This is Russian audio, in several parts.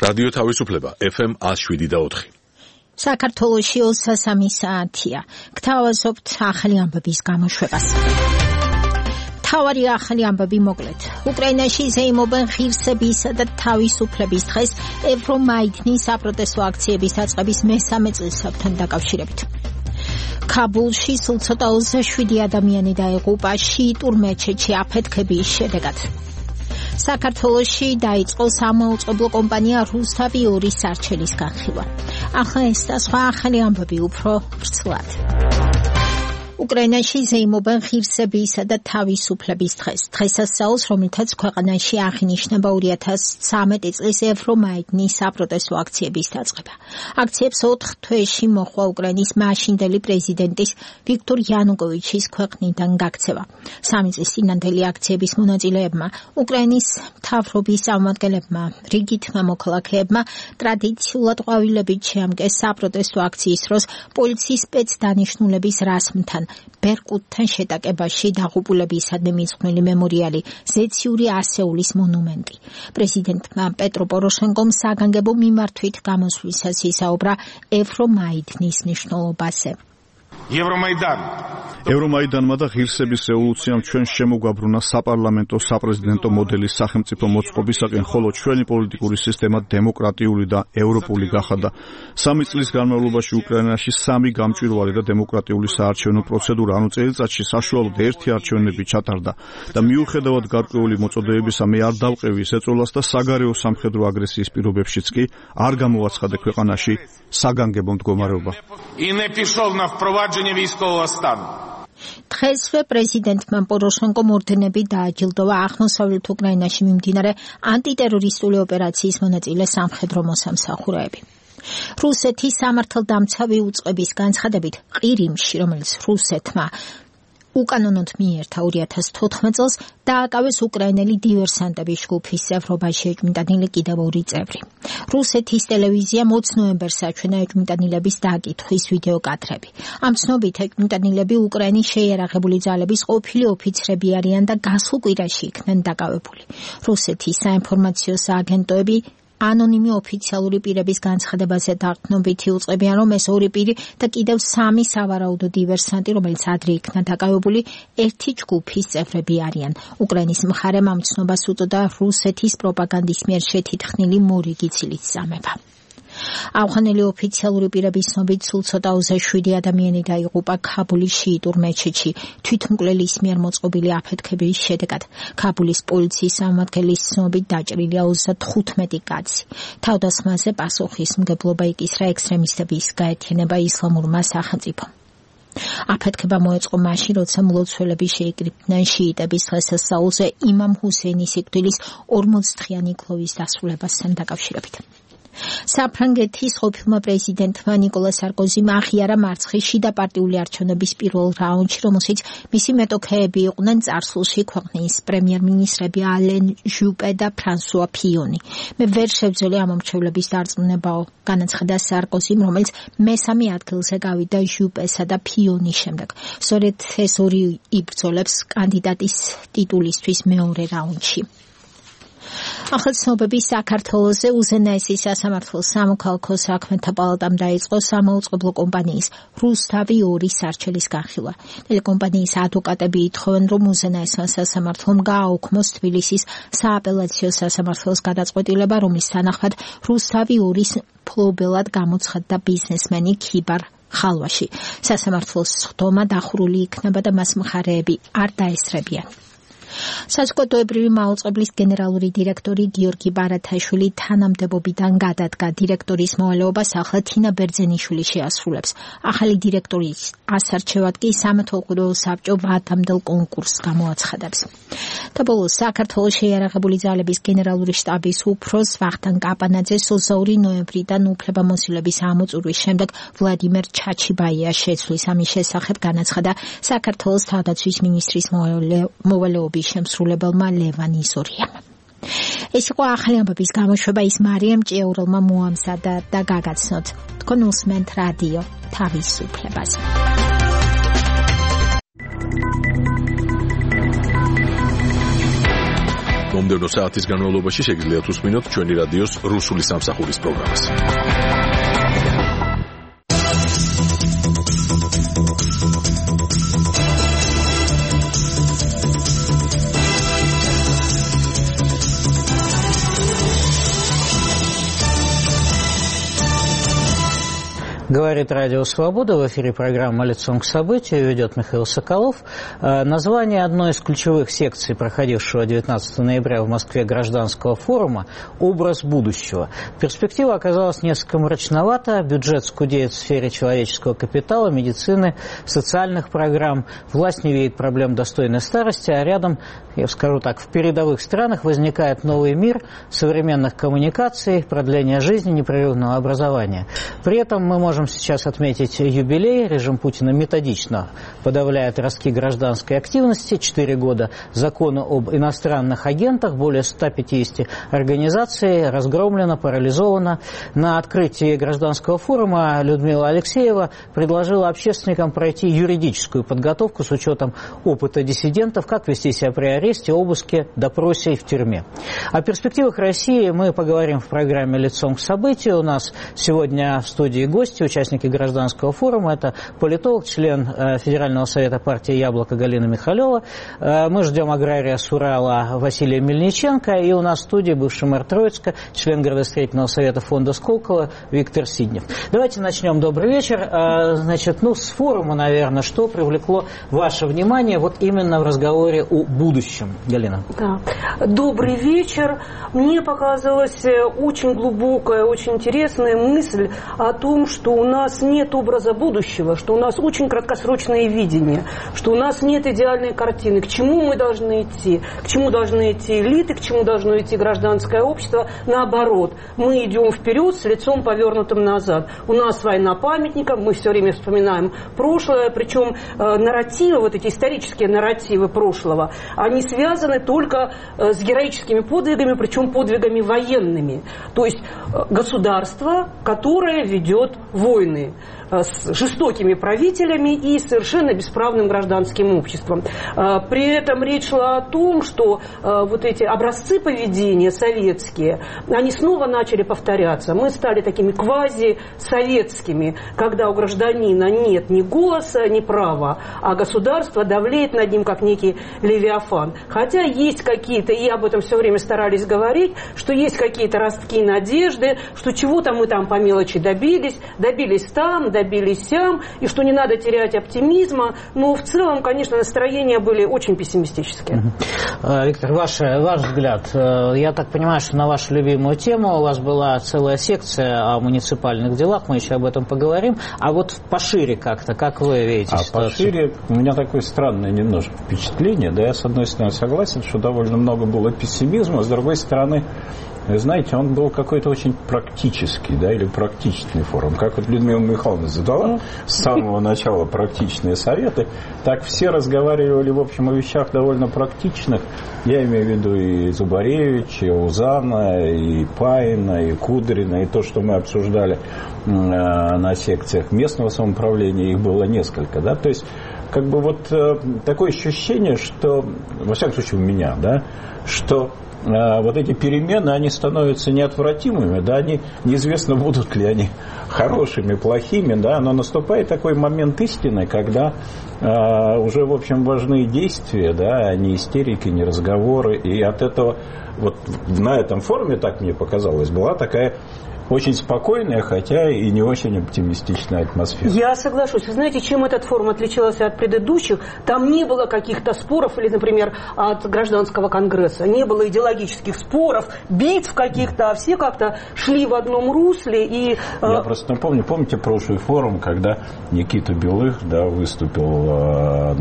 რადიო თავისუფლება FM 107.4. საქართველოში 23 საათია. გთავაზობთ ახალი ამბების გამოშვებას. თავარი ახალი ამბები მოკლედ. უკრაინაში ზეიმობენ ღირსებისა და თავისუფლების დღეს ევრომაიდნის საპროტესტო აქციების დაწყების მესამე წელსაბთან დაკავშირებით. ქაბულში სულ ცოტა 27 ადამიანი დაიღუპა შიიტურ მეჩეთში აფეთქების შედეგად. საქართველოში დაიწყო სამაუწყებლო კომპანია რუსთავი 2-ის არჩევის განხილვა. ახლა ეს და სხვა ახალი ამბები უფრო ვრცლად. უკრაინაში ზეიმობენ ღირსებისა და თავისუფლების დღეს. დღესასწაულს, რომელთაც ქვეყანაში აღინიშნება 2013 წლის ევრომაიდნის საპროტესტო აქციების დაწყება. აქციებს 4 თვეში მოჰყვა უკრაინის მაშინდელი პრეზიდენტის ვიქტორ იანუკოვიჩის ქვეყნიდან გაქცევა. 3 წლის წინანდელი აქციების მონაწილეებმა, უკრაინის მთავრობის წარმომადგენლებმა, რიგითმა მოქალაქეებმა ტრადიციულად ყვავილებით შეამკეს საპროტესტო აქციის დროს პოლიციის სპეცდანიშნულების რასმთან. ბერკუტთან შეტაკებაში დაღუპულებისადმი მიძღვნილი მემორიალი, ზეციური ასეულის მონუმენტი. პრეზიდენტმა პეტრო პოროშენკომ საგანგებო მიმართვით გამოსვლისას ისაუბრა ევრომაიდნის მნიშვნელობაზე. ევრომაიდანმა და ღირსების რევოლუციამ ჩვენ შემოგვაბრუნა საპარლამენტო საპრეზიდენტო მოდელის სახელმწიფო მოწყობისაკენ, ხოლო ჩვენი პოლიტიკური სისტემა დემოკრატიული და ევროპული გახადა. 3 წლის განმავლობაში უკრაინაში 3 გამჭვირვალე და დემოკრატიული საარჩევნო პროცედურა, ანუ წელიწადში საშუალოდ 1 არჩევნები ჩატარდა და მიუხედავად გარკვეული მოწოდებებისა მე არ დავყევი ეს ეწოლას და საგარეო სამხედრო აგრესიის პირობებშიც კი არ გამოაცხადე ქვეყანაში საგანგებო მდგომარეობა. დღესვე პრეზიდენტმა პოროშენკომ ორდენები დააჯილდოვა აღმოსავლეთ უკრაინაში მიმდინარე ანტიტერორისტული ოპერაციის მონაწილე სამხედრო მოსამსახურეები. რუსეთის სამართალდამცავი უწყების განცხადებით, ყირიმში, რომელიც რუსეთმა უკანონოდ მიიერთა 2014 წელს, დააკავეს უკრაინელი დივერსანტების ჯგუფის წევრობაში ეჭვმიტანილი კიდევ 2 წევრი. რუსეთის ტელევიზიამ 20 ნოემბერს აჩვენა ეჭვმიტანილების დაკითხვის ვიდეო კადრები. ამ ცნობით ეჭვმიტანილები უკრაინის შეიარაღებული ძალების ყოფილი ოფიცრები არიან და გასულ კვირაში იქნენ დაკავებული. რუსეთის საინფორმაციო სააგენტოები ანონიმი ოფიციალური პირების განცხადებაზე დარწმუნებით იუწყებიან, რომ ეს 2 პირი და კიდევ 3 სავარაუდო დივერსანტი, რომელიც ადრე იქნა დაკავებული, ერთი ჯგუფის წევრები არიან. უკრაინის მხარემ ამ ცნობას უწოდა რუსეთის პროპაგანდის მიერ შეთითხნილი მორიგი ცილის წამება. ავღანელი ოფიციალური პირების ცნობით სულ ცოტა 27 ადამიანი დაიღუპა ქაბულის შიიტურ მეჩეთში თვითმკვლელის მიერ მოწყობილი აფეთქების შედეგად. ქაბულის პოლიციის წარმომადგენლის ცნობით დაჭრილია 35 კაცი. თავდასხმაზე პასუხისმგებლობა იკისრა ექსტრემისტების გაერთიანება ისლამურმა სახელმწიფომ. აფეთქება მოეწყო მაშინ, როცა მლოცველები შეიკრიბნენ შიიტების დღესასწაულზე იმამ ჰუსეინის სიკვდილის 40-დღიანი გლოვის დასრულებასთან დაკავშირებით. საფრანგეთის ყოფილმა პრეზიდენტმა ნიკოლა სარკოზიმ აღიარა მარცხის შიდა პარტიული არჩევნების პირველ რაუნდში, რომელშიც მისი მეტოქეები იყვნენ წარსულში ქვეყნის პრემიერ-მინისტრები ალენ ჟუპე და ფრანსუა ფიონი. მე ვერ შევძელე ამ მომრჩევლების დარწმუნებაო, განაცხადა სარკოზიმ, რომელიც მესამე ადგილზე გავიდა ჟუპესა და ფიონის შემდეგ. სწორედ ეს 2 იბრძოლებს კანდიდატის ტიტულისთვის მეორე რაუნდში. ახალ ცნობები საქართველოზე. უზენაესი სასამართლოს სამოქალაქო საქმეთა პალატამ დაიწყო სამაუწყებლო კომპანიის რუსთავი 2-ის არჩევის განხილვა. ტელეკომპანიის ადვოკატები ითხოვენ, რომ უზენაესმა სასამართლომ გააუქმოს თბილისის სააპელაციო სასამართლოს გადაწყვეტილება, რომლის თანახმად რუსთავი 2-ის მფლობელად გამოცხადდა ბიზნესმენი ქიბარ ხალვაში. სასამართლოს სხდომა დახურული იქნება და მას მხარეები არ დაესწრებიან. საზოგადოებრივი მაუწყებლის გენერალური დირექტორი გიორგი ბარათაშვილი თანამდებობიდან გადადგა. დირექტორის მოვალეობას ახლა თინა ბერძენიშვილი შეასრულებს. ახალი დირექტორის ასარჩევად კი სამეთვალყურეო საბჭო ვადამდელ კონკურსს გამოაცხადებს. და ბოლოს საქართველოს შეიარაღებული ძალების გენერალური შტაბის უფროს ვახტანგ კაპანაძე 22 ნოემბრიდან უფლებამოსილების ამოწურვის შემდეგ ვლადიმერ ჩაჩიბაიას შეცვლის. ამის შესახებ განაცხადა საქართველოს თავდაცვის მინისტრის მოვალეობის შემსრულებელმა ლევან იზორიამ. ეს იყო ახალი ამბების გამოშვება, ის მარიამ ჭიაურელმა მოამზადა და გაგაცნოთ. თქვენ უსმენთ რადიო თავისუფლებას. მომდევნო საათის განმავლობაში შეგიძლიათ უსმინოთ ჩვენი რადიოს რუსული სამსახურის პროგრამას. Говорит Радио Свобода, в эфире программа «Лицом к событию», ведет Михаил Соколов. Название одной из ключевых секций, проходившего 19 ноября в Москве гражданского форума «Образ будущего». Перспектива оказалась несколько мрачновата, бюджет скудеет в сфере человеческого капитала, медицины, социальных программ, власть не видит проблем достойной старости, а рядом, я скажу так, в передовых странах возникает новый мир современных коммуникаций, продления жизни, непрерывного образования. При этом мы можем сейчас отметить юбилей. Режим Путина методично подавляет ростки гражданской активности. 4 года закона об иностранных агентах, более 150 организаций разгромлено, парализовано. На открытии гражданского форума Людмила Алексеева предложила общественникам пройти юридическую подготовку с учетом опыта диссидентов, как вести себя при аресте, обыске, допросе и в тюрьме. О перспективах России мы поговорим в программе «Лицом к событию». У нас сегодня в студии гости, участники гражданского форума. Это политолог, член Федерального совета партии «Яблоко» Галина Михалева. Мы ждем агрария с Урала Василия Мельниченко. И у нас в студии бывший мэр Троицка, член градостроительного совета фонда Сколково Виктор Сиднев. Давайте начнем. Добрый вечер. Значит, с форума, наверное, что привлекло ваше внимание вот именно в разговоре о будущем, Галина? Да. Добрый вечер. Мне показалась очень глубокая, очень интересная мысль о том, что у нас нет образа будущего, что у нас очень краткосрочное видение, что у нас нет идеальной картины, к чему мы должны идти, к чему должны идти элиты, к чему должно идти гражданское общество. Наоборот, мы идем вперед с лицом повернутым назад. У нас война памятников, мы все время вспоминаем прошлое, причем нарративы, вот эти исторические нарративы прошлого, они связаны только с героическими подвигами, причем подвигами военными. То есть государство, которое ведет войны с жестокими правителями и совершенно бесправным гражданским обществом. При этом речь шла о том, что вот эти образцы поведения советские, они снова начали повторяться. Мы стали такими квазисоветскими, когда у гражданина нет ни голоса, ни права, а государство давлеет над ним, как некий левиафан. Хотя есть какие-то, и об этом все время старались говорить, что есть какие-то ростки надежды, что чего-то мы там по мелочи добились там, добились сям, и что не надо терять оптимизма. Но в целом, конечно, настроения были очень пессимистические. Виктор, ваш взгляд. Я так понимаю, что на вашу любимую тему у вас была целая секция о муниципальных делах, мы еще об этом поговорим. А вот пошире как-то, как вы видите ситуацию? Пошире у меня такое странное немножко впечатление. Да, я с одной стороны согласен, что довольно много было пессимизма, с другой стороны, вы знаете, он был какой-то очень практический, да, или практичный форум. Как вот Людмила Михайловна задала с самого начала практичные советы, так все разговаривали, в общем, о вещах довольно практичных. Я имею в виду и Зубаревича, и Узана, и Паина, и Кудрина, и то, что мы обсуждали на секциях местного самоуправления, их было несколько, да, то есть как бы вот такое ощущение, что, во всяком случае у меня, да, что вот эти перемены, они становятся неотвратимыми, да, они неизвестно, будут ли они хорошими, плохими, да, но наступает такой момент истины, когда уже, в общем, важны действия, да, а не истерики, не разговоры, и от этого вот на этом форуме, так мне показалось, была такая очень спокойная, хотя и не очень оптимистичная атмосфера. Я соглашусь. Вы знаете, чем этот форум отличался от предыдущих? Там не было каких-то споров, или, например, от гражданского конгресса. Не было идеологических споров, битв каких-то, а все как-то шли в одном русле. И, я просто напомню, помните прошлый форум, когда Никита Белых, да, выступил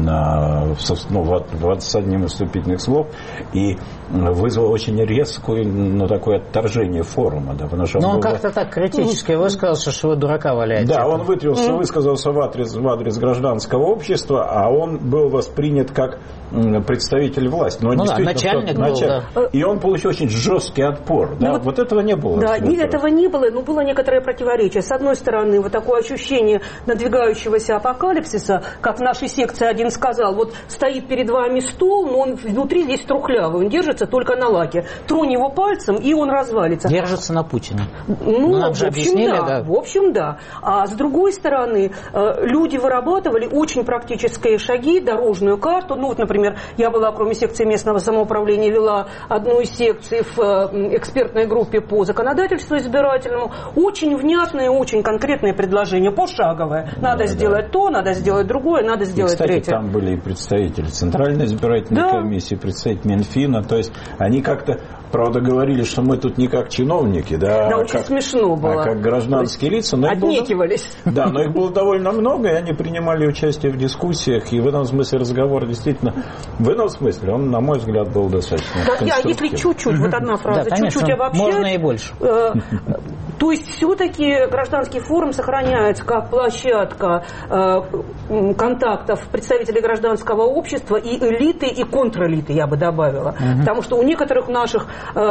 с одним из вступительных слов и вызвал очень резкое, такое отторжение форума. Да, потому что он как-то так критически высказался, что вы дурака валяете. Да, он высказался в адрес гражданского общества, а он был воспринят как представитель власти. Но начальник был, да. И он получил очень жесткий отпор. Да? Вот этого не было. Да, этого не было, но было некоторое противоречие. С одной стороны, вот такое ощущение надвигающегося апокалипсиса, как в нашей секции один сказал, вот стоит перед вами стол, но он внутри весь трухлявый, он держится только на лаке. Тронь его пальцем, и он развалится. Держится на Путине. Ну, нам же объяснили, да. В общем, да. А с другой стороны, люди вырабатывали очень практические шаги, дорожную карту. Ну, вот, например, я была, кроме секции местного самоуправления, вела одну из секций в экспертной группе по законодательству избирательному. Очень внятное, очень конкретное предложение, пошаговое. Надо сделать то, надо сделать другое, надо сделать третье. Там были и представители Центральной избирательной комиссии, представители Минфина. То есть они как-то, правда, говорили, что мы тут не как чиновники, да, очень смешно было. А как гражданские лица. Но отнекивались. Да, но их было довольно много, и они принимали участие в дискуссиях. И в этом смысле разговор действительно, в этом смысле, он, на мой взгляд, был достаточно конструктивным. Если чуть-чуть, вот одна фраза, чуть-чуть обобщать. Можно и больше. То есть все-таки гражданский форум сохраняется как площадка контактов представителей гражданского общества и элиты, и контрэлиты, я бы добавила. Потому что у некоторых наших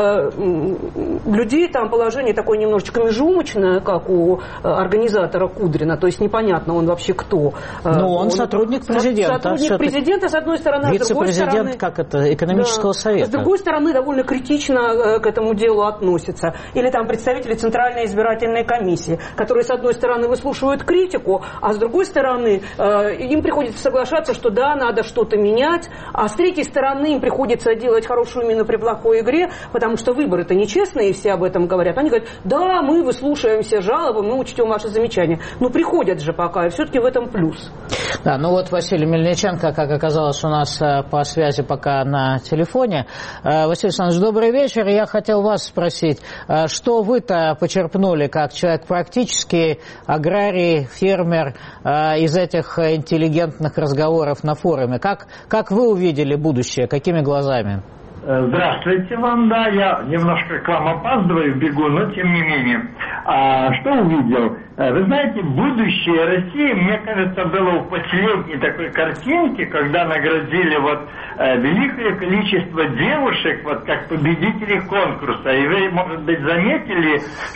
людей там положение такое немножечко межумочное, как у организатора Кудрина, то есть непонятно он вообще кто. Ну, он сотрудник президента. Сотрудник президента, с одной стороны, а с другой стороны... Вице-президент, как это, экономического совета. С другой стороны, довольно критично к этому делу относятся. Или там представители Центральной избирательной комиссии, которые, с одной стороны, выслушивают критику, а с другой стороны, им приходится соглашаться, что да, надо что-то менять, а с третьей стороны, им приходится делать хорошую мину при плохой игре, потому что выборы-то нечестные, и все об этом говорят. Они говорят, да, мы выслушаем все жалобы, мы учтем ваши замечания. Но приходят же пока, и все-таки в этом плюс. Да, ну вот Василий Мельниченко, как оказалось, у нас по связи пока на телефоне. Василий Александрович, добрый вечер. Я хотел вас спросить, что вы-то почерпнули как человек практический, аграрий, фермер из этих интеллигентных разговоров на форуме? Как вы увидели будущее? Какими глазами? Здравствуйте вам, да, я немножко к вам опаздываю, бегу, но тем не менее. Что увидел? Вы знаете, будущее России, мне кажется, было в последней такой картинке, когда наградили великое количество девушек как победителей конкурса. И вы, может быть, заметили,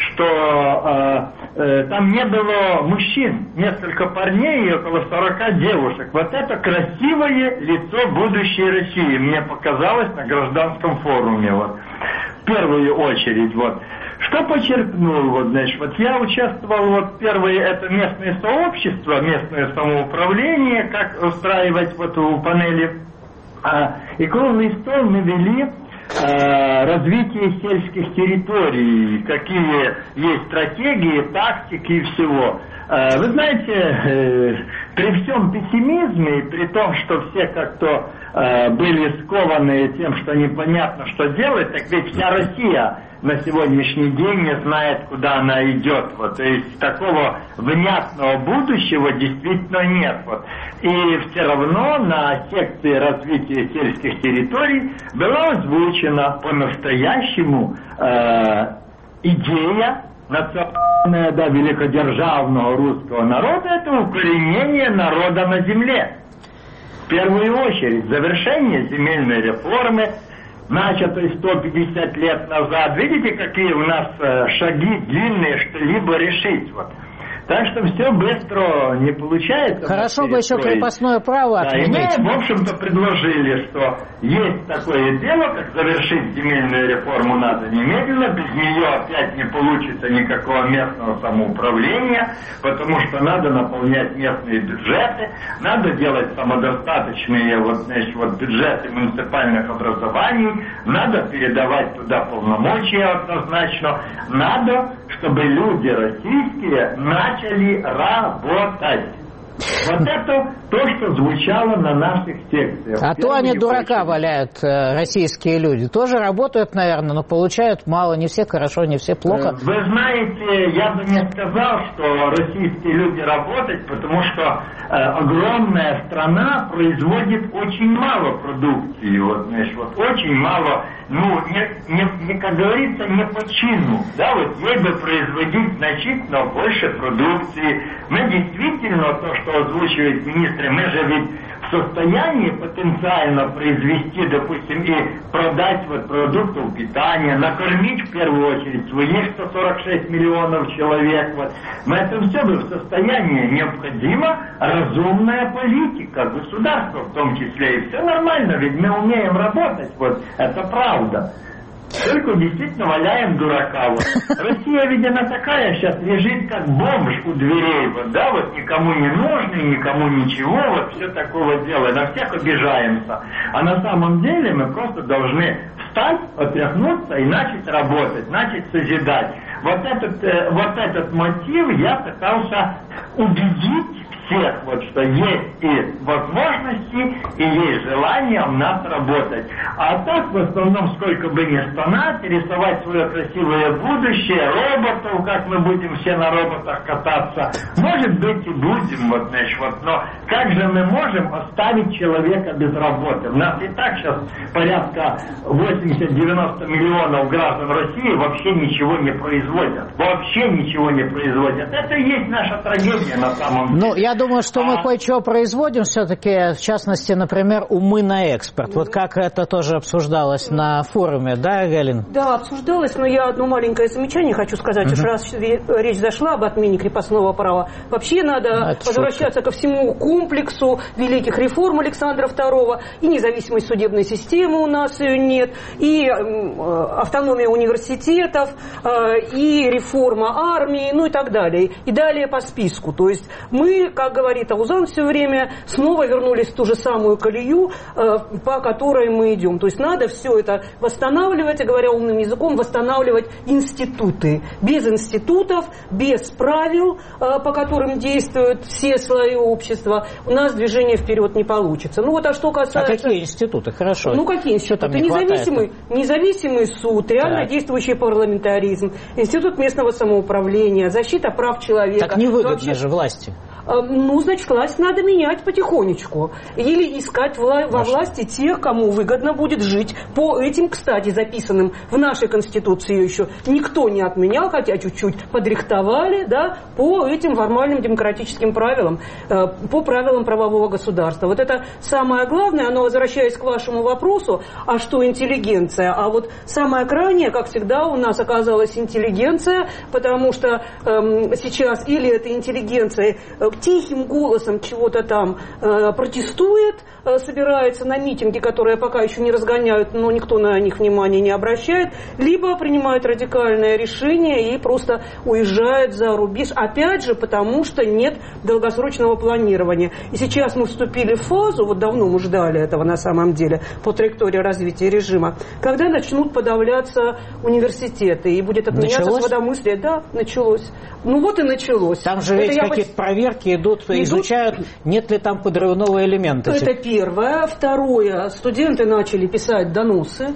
что там не было мужчин, несколько парней и около 40 девушек. Вот это красивое лицо будущей России, мне показалось на гражданском форуме. В первую очередь. Что почерпнул? Я участвовал, первое, это местное сообщество, местное самоуправление, как устраивать у панели. И круглый стол мы вели развитие сельских территорий, какие есть стратегии, тактики и всего. Вы знаете, при всем пессимизме, при том, что все как-то были скованы тем, что непонятно, что делать, так ведь вся Россия на сегодняшний день не знает, куда она идет. То есть такого внятного будущего действительно нет. И все равно на секции развития сельских территорий была озвучена по-настоящему идея национальная, великодержавного русского народа, это укоренение народа на земле. В первую очередь, завершение земельной реформы, начатой 150 лет назад. Видите, какие у нас шаги длинные, что-либо решить. Так что все быстро не получается. Хорошо бы еще крепостное право отменить. И мы, в общем-то, предложили, что есть такое дело, как завершить земельную реформу надо немедленно, без нее опять не получится никакого местного самоуправления, потому что надо наполнять местные бюджеты, надо делать самодостаточные бюджеты муниципальных образований, надо передавать туда полномочия однозначно, надо, чтобы люди российские начали работать. Это то, что звучало на наших секциях. А то они дурака валяют, российские люди. Тоже работают, наверное, но получают мало. Не все хорошо, не все плохо. Вы знаете, я бы не сказал, что российские люди работают, потому что огромная страна производит очень мало продукции. Очень мало, как говорится, не по чину. Ей бы производить значительно больше продукции. Мы действительно, то, что озвучивает министр, мы же ведь в состоянии потенциально произвести, допустим, и продать вот продукты питания, накормить в первую очередь своих 146 миллионов человек. Вот. В этом все бы в состоянии. Необходима разумная политика, государства в том числе. И все нормально, ведь мы умеем работать. Вот. Это правда. Только действительно валяем дурака. Вот. Россия, ведь она такая сейчас лежит, как бомж у дверей. Вот, да, вот никому не нужный, никому ничего, вот все такого дела. На всех обижаемся. А на самом деле мы просто должны встать, отряхнуться и начать работать, начать созидать. Вот этот мотив я пытался убедить всех, вот, что есть и возможности, и есть желание у нас работать. А так, в основном, сколько бы ни стонать, рисовать свое красивое будущее, роботов, как мы будем все на роботах кататься, может быть и будем, вот, знаешь, вот, но как же мы можем оставить человека без работы? У нас и так сейчас порядка 80-90 миллионов граждан России вообще ничего не производят. Вообще ничего не производят. Это и есть наша трагедия на самом деле. Ну, я думаю, что мы кое-что производим все-таки, в частности, например, умы на экспорт. Вот как это тоже обсуждалось на форуме, да, Галин? Да, обсуждалось, но я одно маленькое замечание хочу сказать. Уж раз речь зашла об отмене крепостного права, вообще надо возвращаться ко всему комплексу великих реформ Александра II, и независимость судебной системы у нас ее нет, и автономия университетов, и реформа армии, ну и так далее. И далее по списку. То есть мы, как говорит Аузан все время, снова вернулись в ту же самую колею, по которой мы идем. То есть надо все это восстанавливать, говоря умным языком, восстанавливать институты. Без институтов, без правил, по которым действуют все слои общества, у нас движение вперед не получится. Ну вот, а что касается... А какие институты? Хорошо. Ну какие институты? Независимый суд, реально действующий парламентаризм, институт местного самоуправления, защита прав человека. Так невыгодно же власти. Ну, значит, власть надо менять потихонечку. Или искать во власти тех, кому выгодно будет жить по этим, кстати, записанным в нашей Конституции еще никто не отменял, хотя чуть-чуть подрихтовали, да, по этим формальным демократическим правилам, по правилам правового государства. Вот это самое главное, но возвращаясь к вашему вопросу, а что интеллигенция? А вот самое крайнее, как всегда, у нас оказалась интеллигенция, потому что сейчас или это интеллигенция тихим голосом чего-то там протестует, собирается на митинги, которые пока еще не разгоняют, но никто на них внимания не обращает, либо принимает радикальное решение и просто уезжает за рубеж, опять же, потому что нет долгосрочного планирования. И сейчас мы вступили в фазу, вот давно мы ждали этого на самом деле, по траектории развития режима, когда начнут подавляться университеты и будет отменяться свободомыслие. Да, началось. Ну вот и началось. Там же ведь какие-то проверки идут, изучают, нет ли там подрывного элемента. Это первое. Второе. Студенты начали писать доносы.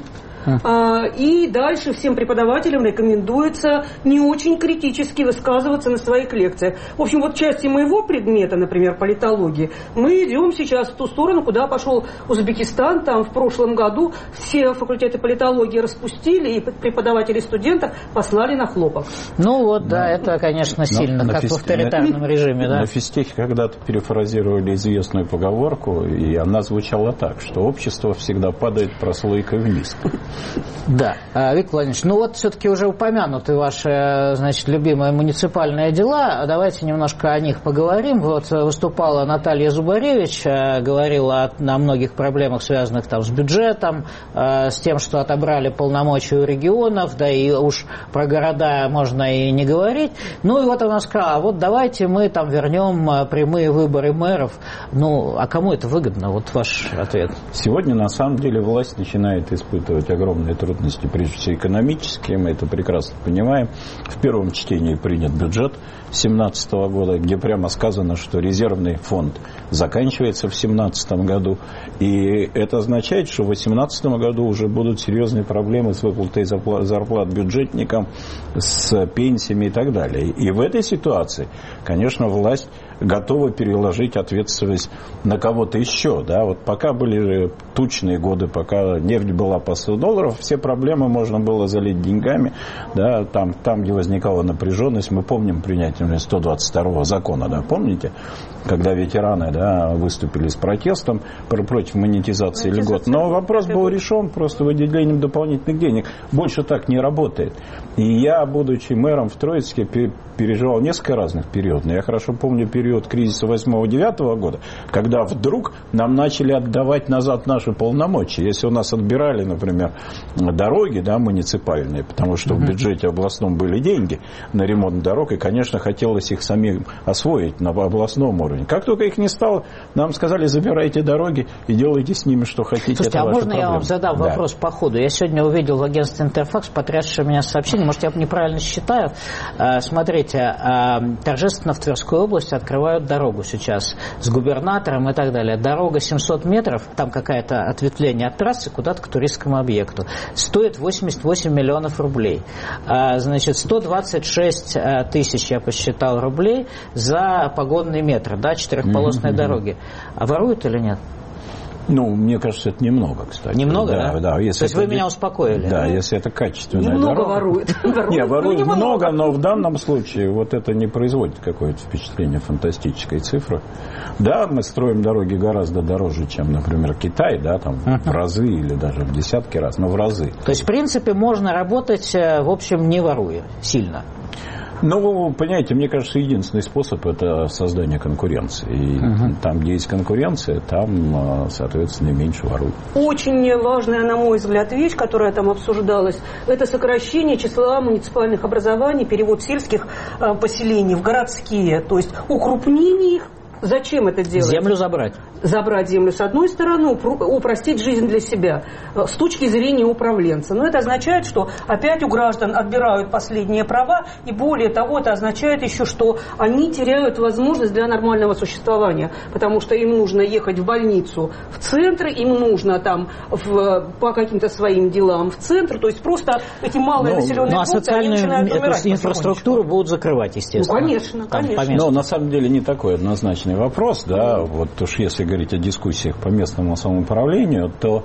И дальше всем преподавателям рекомендуется не очень критически высказываться на своих лекциях. В общем, вот в части моего предмета, например, политологии, мы идем сейчас в ту сторону, куда пошел Узбекистан. Там в прошлом году все факультеты политологии распустили, и преподавателей студентов послали на хлопок. Ну вот, да, это, конечно, сильно, как в авторитарном режиме. Да? На физтехе когда-то перефразировали известную поговорку, и она звучала так, что общество всегда падает прослойкой вниз. Да, Виктор Владимирович, ну вот все-таки уже упомянуты ваши, значит, любимые муниципальные дела. Давайте немножко о них поговорим. Вот выступала Наталья Зубаревич, говорила о многих проблемах, связанных там с бюджетом, с тем, что отобрали полномочия у регионов, да и уж про города можно и не говорить. Ну и вот она сказала, вот давайте мы там вернем прямые выборы мэров. Ну, а кому это выгодно? Вот ваш ответ. Сегодня, на самом деле, власть начинает испытывать огромные трудности, прежде всего экономические, мы это прекрасно понимаем. В первом чтении принят бюджет 2017 года, где прямо сказано, что резервный фонд заканчивается в 2017 году. И это означает, что в 2018 году уже будут серьезные проблемы с выплатой зарплат бюджетникам, с пенсиями и так далее. И в этой ситуации, конечно, власть готова переложить ответственность на кого-то еще. Да? Вот пока были тучные годы, пока нефть была по $100, все проблемы можно было залить деньгами. Да? Там, где возникала напряженность, мы помним принятие 122-го закона, да? Помните? когда ветераны, да, выступили с протестом против монетизации льгот. Но вопрос был решен просто выделением дополнительных денег. Больше так не работает. И я, будучи мэром в Троицке, переживал несколько разных периодов. Я хорошо помню период кризиса 8-9 года, когда вдруг нам начали отдавать назад наши полномочия. Если у нас отбирали, например, дороги, да, муниципальные, потому что в бюджете областном были деньги на ремонт дорог, и, конечно, хотелось их самим освоить на областном уровне. Как только их не стало, нам сказали: забирайте дороги и делайте с ними, что хотите. Слушайте, а можно я вам задам вопрос по ходу? Я сегодня увидел в агентстве «Интерфакс» потрясшее меня сообщение, может, я неправильно считаю. Смотрите, торжественно в Тверской области открывают дорогу сейчас с губернатором и так далее. Дорога 700 метров, там какое-то ответвление от трассы куда-то к туристскому объекту. Стоит 88 миллионов рублей. Значит, 126 тысяч, я посчитал, рублей за погодный метр, да, четырехполосной дороги. А воруют или нет? Ну, мне кажется, это немного, кстати. Немного, да? Да. Если то есть вы меня успокоили? Да, если это качественная немного дорога. Воруют. Не, воруют много, но в данном случае вот это не производит какое-то впечатление фантастической цифры. Да, мы строим дороги гораздо дороже, чем, например, Китай, да, там в разы или даже в десятки раз, но в разы. То есть, в принципе, можно работать, в общем, не воруя сильно? Ну, понимаете, мне кажется, единственный способ – это создание конкуренции. И там, где есть конкуренция, там, соответственно, меньше воруют. Очень важная, на мой взгляд, вещь, которая там обсуждалась, это сокращение числа муниципальных образований, перевод сельских поселений в городские, то есть укрупнение их. Зачем это делать? Землю забрать. Забрать землю с одной стороны, упростить жизнь для себя с точки зрения управленца. Но это означает, что опять у граждан отбирают последние права, и более того, это означает еще, что они теряют возможность для нормального существования, потому что им нужно ехать в больницу в центр, им нужно там по каким-то своим делам в центр, то есть просто эти малые населенные пункты, они начинают умирать. Инфраструктуру будут закрывать, естественно. Ну, конечно, конечно. Но на самом деле не такой однозначный вопрос, да, вот уж если говорить о дискуссиях по местному самоуправлению, то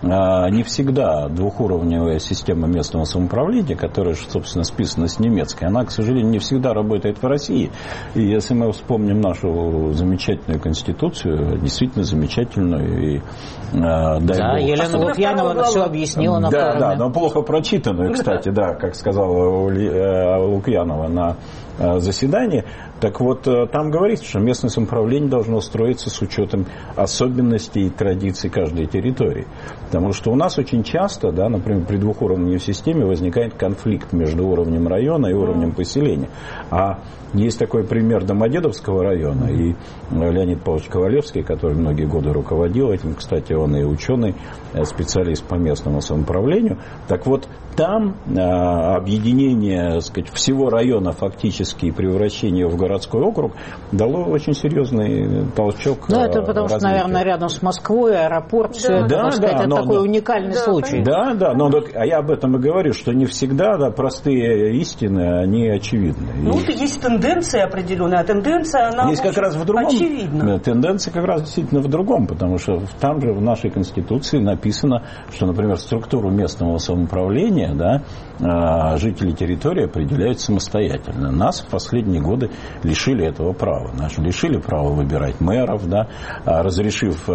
не всегда двухуровневая система местного самоуправления, которая, собственно, списана с немецкой, она, к сожалению, не всегда работает в России. И если мы вспомним нашу замечательную Конституцию, действительно замечательную, и дай бог... Елена Лукьянова все объяснила на форуме. Да, но плохо прочитанную, кстати, да, как сказала Лукьянова на заседании. Так вот, там говорится, что местное самоуправление должно строиться с учетом особенностей и традиций каждой территории. Потому что у нас очень часто, да, например, при двухуровневой системе возникает конфликт между уровнем района и уровнем поселения. А есть такой пример Домодедовского района, и Леонид Павлович Ковалевский, который многие годы руководил этим, кстати, он и ученый, специалист по местному самоуправлению. Так вот, там объединение, так сказать, всего района фактически и превращение в городской округ дало очень серьезный толчок. Ну, это потому что, наверное, рядом с Москвой, аэропорт, все это, так сказать, это такой уникальный случай. Да, а я об этом и говорю, что не всегда простые истины, они очевидны. Ну, есть тенденция определенная, а тенденция, она есть как раз в другом, очевидна. Тенденция как раз действительно в другом, потому что там же в нашей Конституции написано, что, например, структуру местного самоуправления, да, жители территории определяют самостоятельно. Нас в последние годы лишили этого права. Нас лишили права выбирать мэров, да, разрешив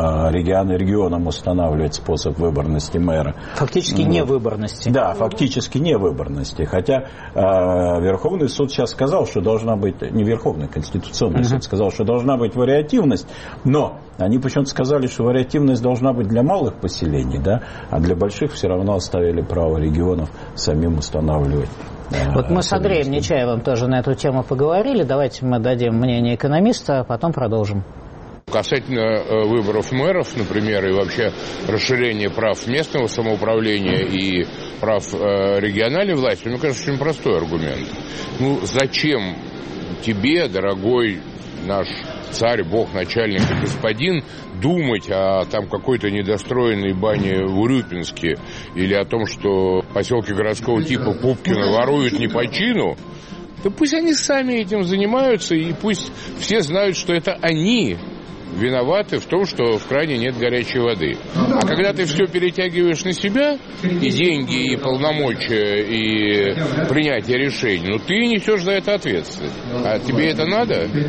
регионам устанавливать способ выборности мэра. Фактически невыборности. Да, фактически невыборности. Хотя Верховный суд сейчас сказал, что должна быть, не Верховный, Конституционный суд сказал, что должна быть вариативность, но они почему-то сказали, что вариативность должна быть для малых поселений, да, а для больших все равно оставили право регионов самим устанавливать. Вот мы с Андреем Нечаевым тоже на эту тему поговорили. Давайте мы дадим мнение экономиста, а потом продолжим. Касательно выборов мэров, например, и вообще расширения прав местного самоуправления и прав региональной власти, мне кажется, очень простой аргумент. Ну, зачем тебе, дорогой наш царь, бог, начальник и господин, думать о там какой-то недостроенной бане в Урюпинске или о том, что поселки городского типа Пупкино воруют не по чину? Да пусть они сами этим занимаются, и пусть все знают, что это они виноваты в том, что в кране нет горячей воды. А когда ты все перетягиваешь на себя, и деньги, и полномочия, и принятие решений, ну ты несешь за это ответственность. А тебе это надо?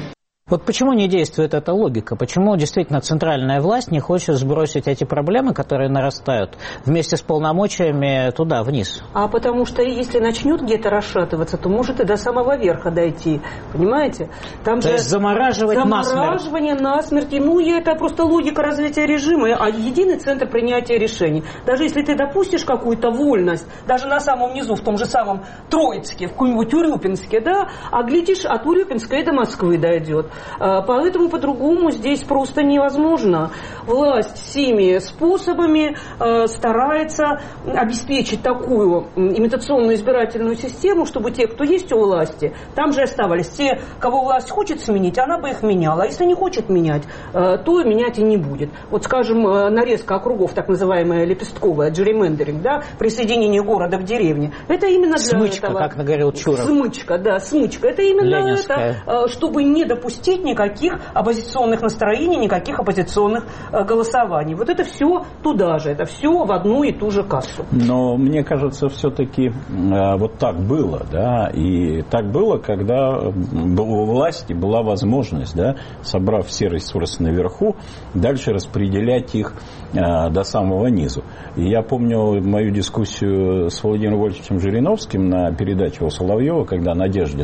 Вот почему не действует эта логика? Почему действительно центральная власть не хочет сбросить эти проблемы, которые нарастают, вместе с полномочиями туда, вниз? А потому что если начнет где-то расшатываться, то может и до самого верха дойти. Понимаете? Там то же есть замораживание насмерть. Ну, и это просто логика развития режима, а единый центр принятия решений. Даже если ты допустишь какую-то вольность, даже на самом низу, в том же самом Троицке, в каком-нибудь Урюпинске, да, а глядишь, от Урюпинска и до Москвы дойдет. Поэтому по-другому здесь просто невозможно. Власть всеми способами старается обеспечить такую имитационную избирательную систему, чтобы те, кто есть у власти, там же оставались. Те, кого власть хочет сменить, она бы их меняла. А если не хочет менять, то менять и не будет. Вот, скажем, нарезка округов, так называемая лепестковая, gerrymandering, да, присоединение города к деревне. Это именно для смычка, этого. Как говорил Чуров. Смычка, да, смычка. Это именно Ленинская. это, чтобы не допустить никаких оппозиционных настроений, никаких оппозиционных голосований. Вот это все туда же, это все в одну и ту же кассу. Но мне кажется, все-таки вот так было, да, и так было, когда у власти была возможность, да, собрав все ресурсы наверху, дальше распределять их до самого низу. И я помню мою дискуссию с Владимиром Вольфовичем Жириновским на передаче у Соловьева, когда Надеждин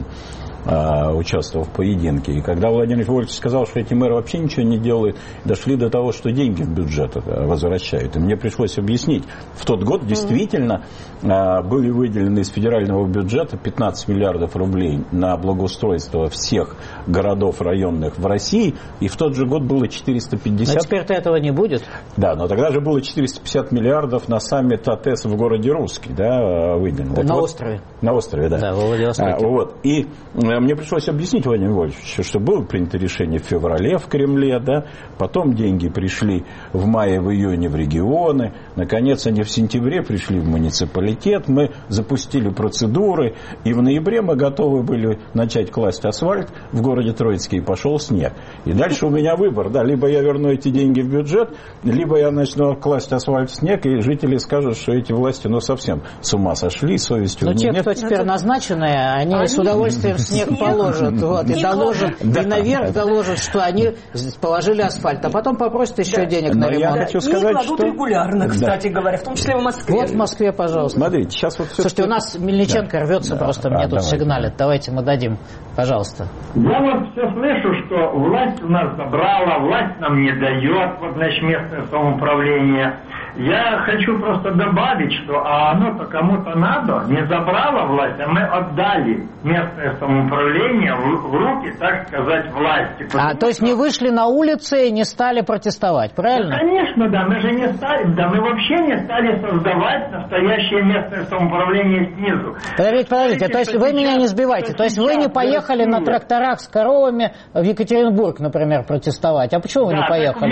участвовал в поединке. И когда Владимир Вольфович сказал, что эти мэры вообще ничего не делают, дошли до того, что деньги в бюджет возвращают. И мне пришлось объяснить. В тот год действительно были выделены из федерального бюджета 15 миллиардов рублей на благоустройство всех городов районных в России. И в тот же год было 450... Но теперь-то этого не будет. Да, но тогда же было 450 миллиардов на саммит АТЭС в городе Русский, да, выделено. На острове. На острове, да. Да, во Владивостоке. Вот. И мне пришлось объяснить Владимиру Вольфовичу, что было принято решение в феврале в Кремле, да, потом деньги пришли в мае, в июне в регионы, наконец они в сентябре пришли в муниципалитет, мы запустили процедуры, и в ноябре мы готовы были начать класть асфальт в городе Троицке, и пошел снег. И дальше у меня выбор, да, либо я верну эти деньги в бюджет, либо я начну класть асфальт в снег, и жители скажут, что эти власти, ну, совсем с ума сошли, совестью. Но те, кто теперь назначенные, они с удовольствием в снег положат, вот, и доложат, да, и наверх доложат, что они положили асфальт, а потом попросят еще денег на ремонт. Я хочу сказать, и кладут что... регулярно, кстати говоря, в том числе в Москве. Вот в Москве, пожалуйста. Смотрите, сейчас вот все... Слушайте, у нас Мельниченко рвется просто, мне тут сигналит. Давайте мы дадим, пожалуйста. Я вот все слышу, что власть у нас забрала, власть нам не дает, вот, значит, местное самоуправление. Я хочу просто добавить, что оно-то кому-то надо, не забрала власть, а мы отдали местное самоуправление в руки, так сказать, власти. То есть не вышли на улицы и не стали протестовать, правильно? Да, конечно, да, мы же не стали, да, мы вообще не стали создавать настоящее местное самоуправление снизу. Подождите, то есть вы меня не сбивайте, то есть вы не поехали на тракторах с коровами в Екатеринбург, например, протестовать, а почему вы не поехали?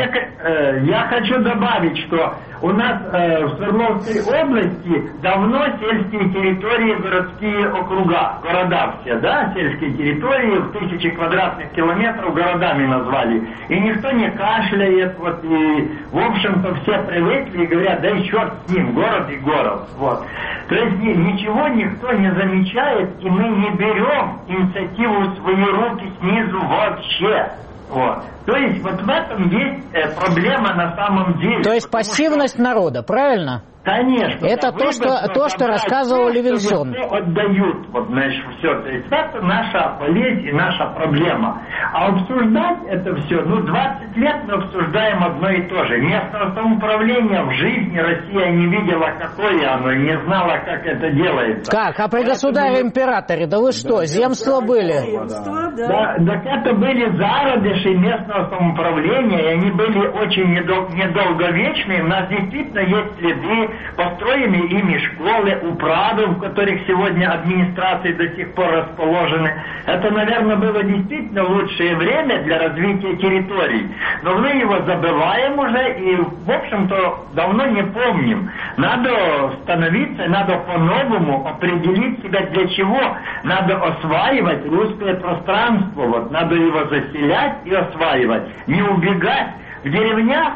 Я хочу добавить, что у нас в Свердловской области давно сельские территории, городские округа, города все, да, сельские территории в 1000 квадратных километров городами назвали. И никто не кашляет, вот, и, в общем-то, все привыкли и говорят, да и черт с ним, город и город, вот. То есть ничего никто не замечает, и мы не берем инициативу в свои руки снизу вообще. Вот. То есть вот в этом есть проблема на самом деле. То есть пассивность народа, правильно? Конечно. Это да, то, что рассказывал Левинсон. Отдают, вот, значит, все. То есть это наша болезнь и наша проблема. А обсуждать это все, 20 лет мы обсуждаем одно и то же. Местное самоуправление в жизни Россия не видела, какое оно, не знала, как это делается. Как? А при государе-императоре? Да вы что, земства были? Да, так это были зародыши местного самоуправления, и они были очень недолговечные. У нас действительно есть следы построены ими школы, управы, в которых сегодня администрации до сих пор расположены. Это, наверное, было действительно лучшее время для развития территорий. Но мы его забываем уже и, в общем-то, давно не помним. Надо становиться, надо по-новому определить себя для чего. Надо осваивать русское пространство. Вот, надо его заселять и осваивать. Не убегать. В деревнях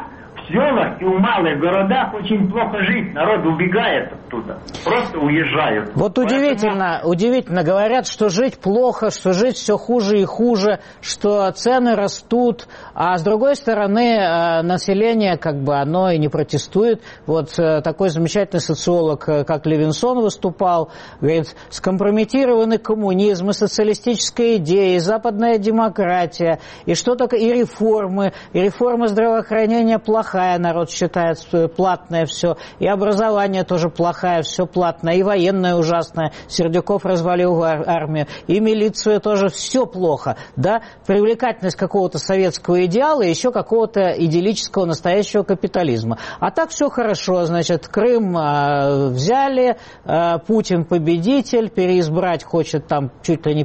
селах и в малых городах очень плохо жить. Народ убегает оттуда. Просто уезжают. Вот удивительно говорят, что жить плохо, что жить все хуже и хуже, что цены растут, а с другой стороны население оно и не протестует. Вот такой замечательный социолог, как Левинсон, выступал, говорит, скомпрометированный коммунизм, и социалистическая идея, и западная демократия, и что такое, и реформа здравоохранения плохая, народ считает, платное все, и образование тоже плохое, все платное, и военное ужасное, Сердюков развалил армию, и милицию тоже все плохо, да, привлекательность какого-то советского идеала и еще какого-то идиллического настоящего капитализма. А так все хорошо, значит, Крым взяли, Путин победитель, переизбрать хочет там чуть ли не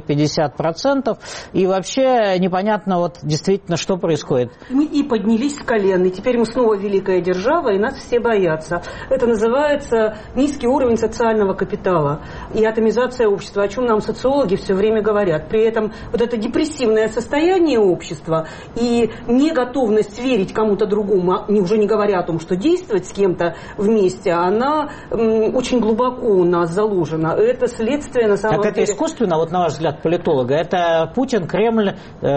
50%, и вообще непонятно вот действительно, что происходит. Мы и поднялись с колен, и теперь мы снова великая держава, и нас все боятся. Это называется низкий уровень социального капитала и атомизация общества, о чем нам социологи все время говорят. При этом вот это депрессивное состояние общества и неготовность верить кому-то другому, уже не говоря о том, что действовать с кем-то вместе, она очень глубоко у нас заложена. Это следствие, на самом деле... Так это искусственно, вот на ваш взгляд, политолога? Это Путин, Кремль,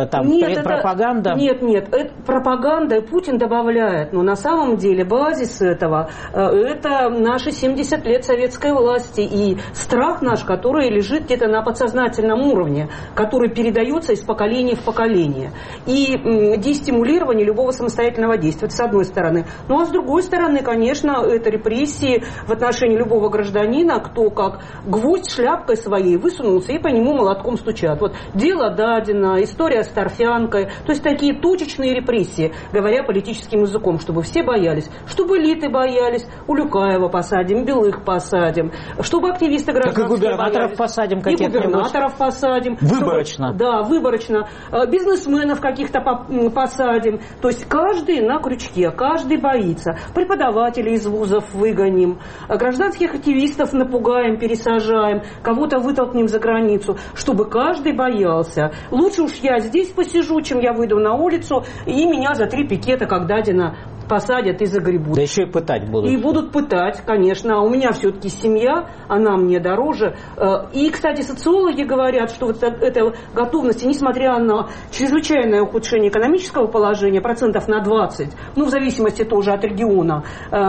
пропаганда? Нет, это пропаганда, и Путин добавляет. Но на самом деле базис этого – это наши 70 лет советской власти и страх наш, который лежит где-то на подсознательном уровне, который передается из поколения в поколение. И дестимулирование любого самостоятельного действия, это с одной стороны. Ну а с другой стороны, конечно, это репрессии в отношении любого гражданина, кто как гвоздь шляпкой своей высунулся и по нему молотком стучат. Вот дело Дадина, история с торфянкой, то есть такие точечные репрессии, говоря политическим языком, чтобы все боялись, чтобы элиты боялись, Улюкаева посадим, Белых посадим, чтобы активисты гражданские боялись. Так и губернаторов посадим каких-нибудь. И губернаторов посадим. Выборочно. Да, выборочно. Бизнесменов каких-то посадим. То есть каждый на крючке, каждый боится. Преподавателей из вузов выгоним, гражданских активистов напугаем, пересажаем, кого-то вытолкнем за границу, чтобы каждый боялся. Лучше уж я здесь посижу, чем я выйду на улицу, и меня за 3 пикета, как Дадина, посадят и загребут. Да еще и пытать будут. И будут пытать, конечно. А у меня все-таки семья, она мне дороже. И, кстати, социологи говорят, что вот эта готовность, несмотря на чрезвычайное ухудшение экономического положения, процентов на 20, ну, в зависимости тоже от региона,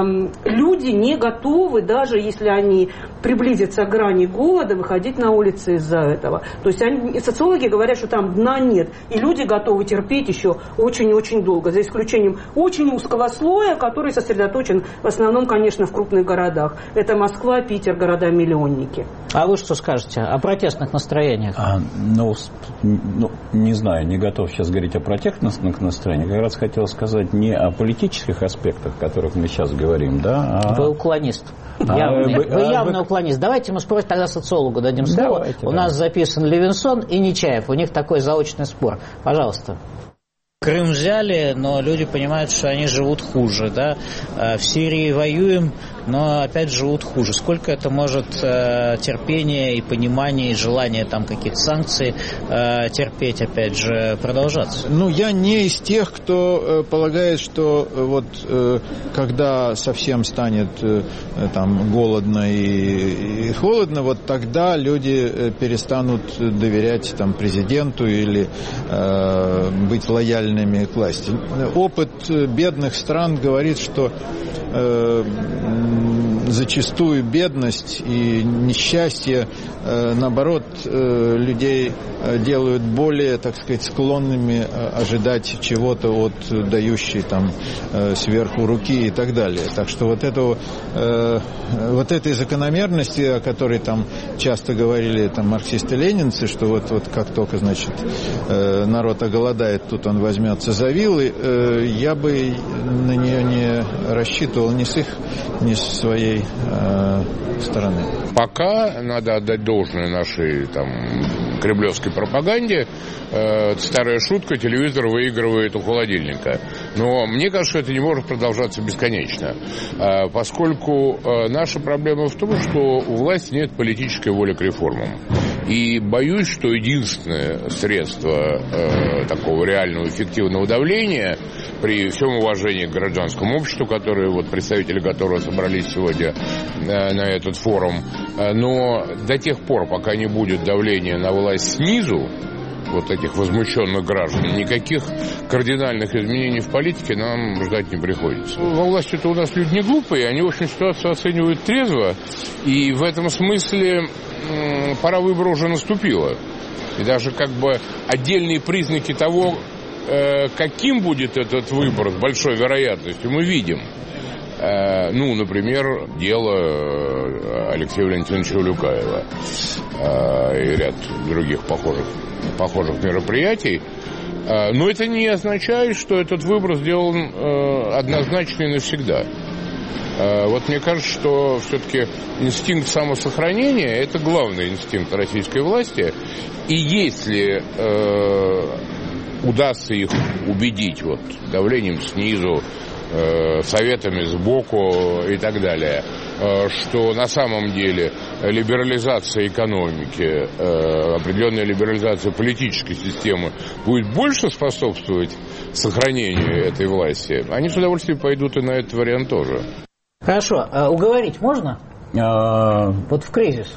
люди не готовы, даже если они приблизятся к грани голода, выходить на улицы из-за этого. То есть социологи говорят, что там дна нет. И люди готовы терпеть еще очень-очень долго, за исключением очень узкого слоя, который сосредоточен в основном, конечно, в крупных городах. Это Москва, Питер, города-миллионники. А вы что скажете о протестных настроениях? Не знаю, не готов сейчас говорить о протестных настроениях. Как раз хотел сказать не о политических аспектах, о которых мы сейчас говорим, да? Вы уклонист. Вы явный уклонист. Давайте мы спросим тогда социологу, дадим слово. У нас записан Левинсон и Нечаев. У них такой заочный спор. Пожалуйста. Крым взяли, но люди понимают, что они живут хуже, да. В Сирии воюем, но опять живут хуже. Сколько это может терпения и понимания, и желания там каких-то санкций терпеть, опять же, продолжаться? Я не из тех, кто полагает, что вот когда совсем станет там голодно и холодно, вот тогда люди перестанут доверять там президенту или быть лояльными к власти. Опыт бедных стран говорит, что зачастую бедность и несчастье, наоборот, людей делают более, так сказать, склонными ожидать чего-то от дающей там сверху руки и так далее. Так что вот этой закономерности, о которой там часто говорили там марксисты-ленинцы, что вот как только, значит, народ оголодает, тут он возьмется за вилы, я бы на нее не рассчитывал ни с их, ни с своей стороны. Пока надо отдать должное нашей там кремлевской пропаганде. Старая шутка: телевизор выигрывает у холодильника. Но мне кажется, что это не может продолжаться бесконечно, поскольку наша проблема в том, что у власти нет политической воли к реформам. И боюсь, что единственное средство такого реального эффективного давления, при всем уважении к гражданскому обществу, представители которого собрались сегодня на этот форум, но до тех пор, пока не будет давления на власть снизу, этих возмущенных граждан, никаких кардинальных изменений в политике нам ждать не приходится. Во власти-то у нас люди не глупые, они, в общем, ситуацию оценивают трезво, и в этом смысле пора выбора уже наступила. И даже отдельные признаки того, каким будет этот выбор с большой вероятностью, мы видим. Например, дело Алексея Валентиновича Улюкаева и ряд других похожих мероприятий. Но это не означает, что этот выбор сделан однозначно и навсегда. Мне кажется, что все-таки инстинкт самосохранения – это главный инстинкт российской власти. И если удастся их убедить давлением снизу, советами сбоку и так далее, что на самом деле либерализация экономики, определенная либерализация политической системы будет больше способствовать сохранению этой власти, они с удовольствием пойдут и на этот вариант тоже. Хорошо. Уговорить можно? В кризис.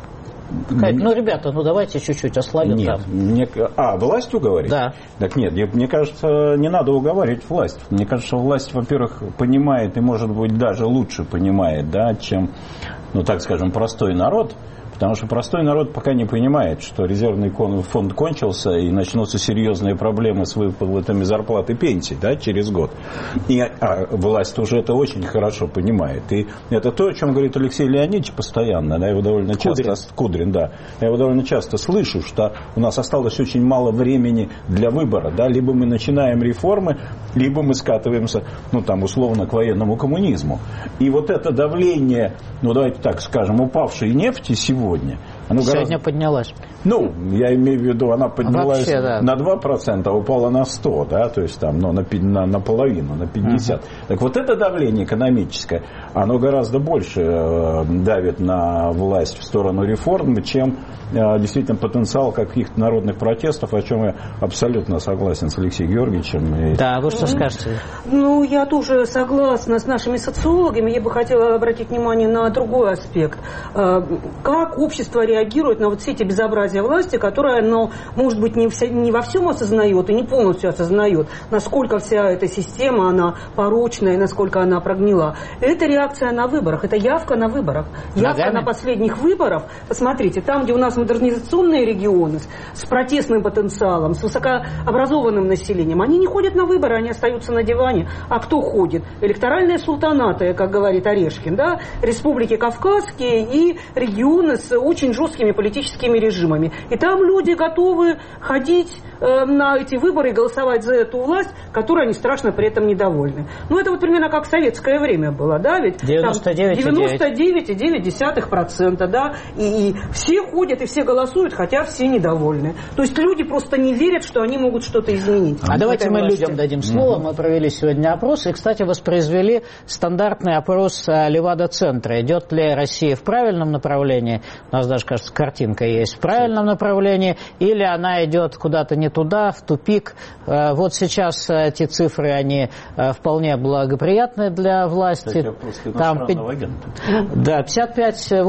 Ребята, давайте чуть-чуть ослабим. Нет, власть уговорить? Да. Так нет, мне кажется, не надо уговаривать власть. Мне кажется, власть, во-первых, понимает и, может быть, даже лучше понимает, чем, простой народ. Потому что простой народ пока не понимает, что резервный фонд кончился и начнутся серьезные проблемы с выплатами зарплат и пенсий через год. Власть уже это очень хорошо понимает. И это то, о чем говорит Алексей Леонидович постоянно. Я его довольно часто... Кудрин, да. Я его довольно часто слышу, что у нас осталось очень мало времени для выбора. Либо мы начинаем реформы, либо мы скатываемся, условно, к военному коммунизму. И это давление, давайте так скажем, упавшей нефти сегодня, сегодня поднялась. Я имею в виду, она поднялась на 2%, а упала на 100%, то есть на половину, на 50%. Так это давление экономическое, оно гораздо больше давит на власть в сторону реформ, чем действительно потенциал каких-то народных протестов, о чем я абсолютно согласен с Алексеем Георгиевичем. Да, вы что скажете? Я тоже согласна с нашими социологами. Я бы хотела обратить внимание на другой аспект. Как общество реагирует на все эти безобразия власти, которое, может быть, не во всем осознает и не полностью осознает, насколько вся эта система, она порочная, насколько она прогнила. Это реакция на выборах, это явка на выборах. Явка на последних выборах. Посмотрите, там, где у нас модернизационные регионы с протестным потенциалом, с высокообразованным населением, они не ходят на выборы, они остаются на диване. А кто ходит? Электоральные султанаты, как говорит Орешкин, республики Кавказские и регионы с очень жесткими политическими режимами. И там люди готовы ходить на эти выборы и голосовать за эту власть, которой они страшно при этом недовольны. Это примерно как в советское время было, ведь 99,9%, и все ходят и все голосуют, хотя все недовольны. То есть люди просто не верят, что они могут что-то изменить. Давайте мы людям дадим слово. Мы провели сегодня опрос и, кстати, воспроизвели стандартный опрос Левада-центра. Идет ли Россия в правильном направлении? У нас даже, кажется, картинка есть. В правильном направлении или она идет куда-то не туда, в тупик. Сейчас эти цифры, они вполне благоприятны для власти. Там 55,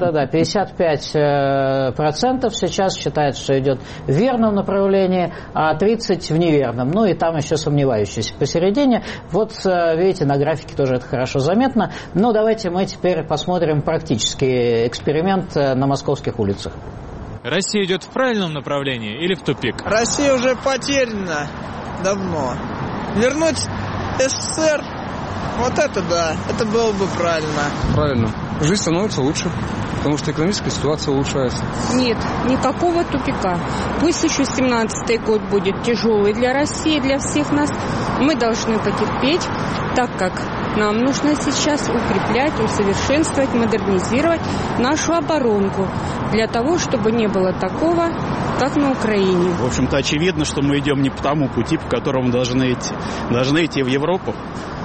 55% сейчас считают, что идет в верном направлении, а 30% в неверном. И там еще сомневающиеся посередине. Видите, на графике тоже это хорошо заметно. Но давайте мы теперь посмотрим практический эксперимент на московских улицах. Россия идет в правильном направлении или в тупик? Россия уже потеряна давно. Вернуть СССР, это было бы правильно. Правильно. Жизнь становится лучше, потому что экономическая ситуация улучшается. Нет, никакого тупика. Пусть еще 17-й год будет тяжелый для России, для всех нас. Мы должны потерпеть, так как нам нужно сейчас укреплять, усовершенствовать, модернизировать нашу оборонку для того, чтобы не было такого, как на Украине. В общем-то, очевидно, что мы идем не по тому пути, по которому должны идти. Должны идти в Европу.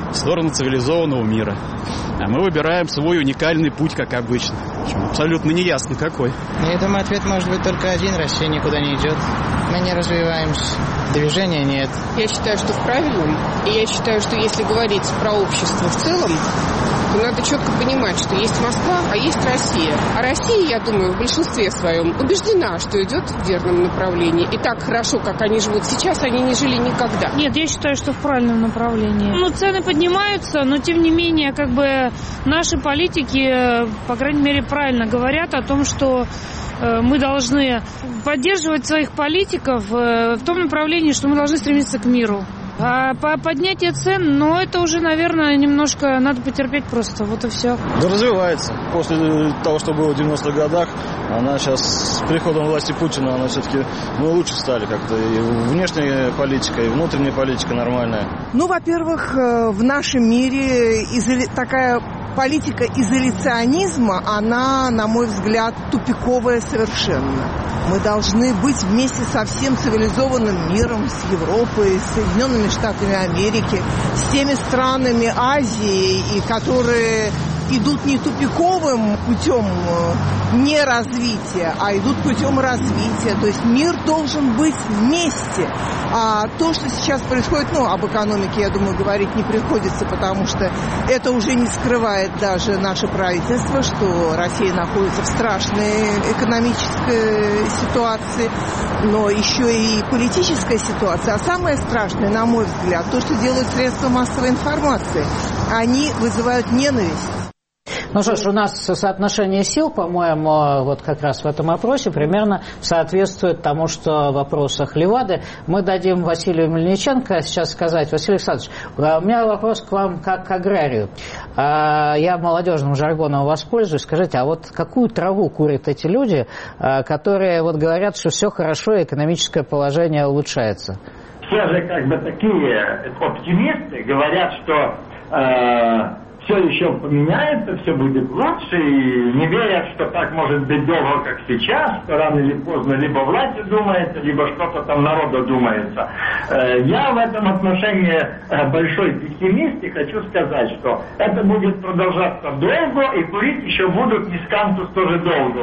в сторону цивилизованного мира. А мы выбираем свой уникальный путь, как обычно. Абсолютно неясно какой. Я думаю, ответ может быть только один. Россия никуда не идет. Мы не развиваемся. Движения нет. Я считаю, что в правильном. И я считаю, что если говорить про общество в целом, то надо четко понимать, что есть Москва, а есть Россия. А Россия, я думаю, в большинстве своем убеждена, что идет в верном направлении. И так хорошо, как они живут сейчас, они не жили никогда. Нет, я считаю, что в правильном направлении. Цены поднимаются, но тем не менее, наши политики, по крайней мере, правильно говорят о том, что мы должны поддерживать своих политиков в том направлении, что мы должны стремиться к миру. А по поднятию цен, это уже, наверное, немножко надо потерпеть просто, вот и все. Да развивается. После того, что было в 90-х годах, она сейчас с приходом власти Путина, она все-таки лучше стали как-то. И внешняя политика, и внутренняя политика нормальная. Во-первых, в нашем мире такая политика изоляционизма, она, на мой взгляд, тупиковая совершенно. Мы должны быть вместе со всем цивилизованным миром, с Европой, с Соединенными Штатами Америки, с теми странами Азии, которые идут не тупиковым путем неразвития, а идут путем развития. То есть мир должен быть вместе. А то, что сейчас происходит, об экономике, я думаю, говорить не приходится, потому что это уже не скрывает даже наше правительство, что Россия находится в страшной экономической ситуации, но еще и политическая ситуация. А самое страшное, на мой взгляд, то, что делают средства массовой информации. Они вызывают ненависть. Ну что ж, у нас соотношение сил, по-моему, вот как раз в этом опросе примерно соответствует тому, что в вопросах Левады. Мы дадим Василию Мельниченко сейчас сказать. Василий Александрович, у меня вопрос к вам как к аграрию. Я молодежным жаргоном воспользуюсь. Скажите, а вот какую траву курят эти люди, которые говорят, что все хорошо, экономическое положение улучшается? Все же такие оптимисты говорят, что все еще поменяется, все будет лучше, и не верят, что так может быть долго, как сейчас, что рано или поздно либо власть думается, либо что-то там народу думается. Я в этом отношении большой пессимист, и хочу сказать, что это будет продолжаться долго, и курить еще будут нискантус тоже долго,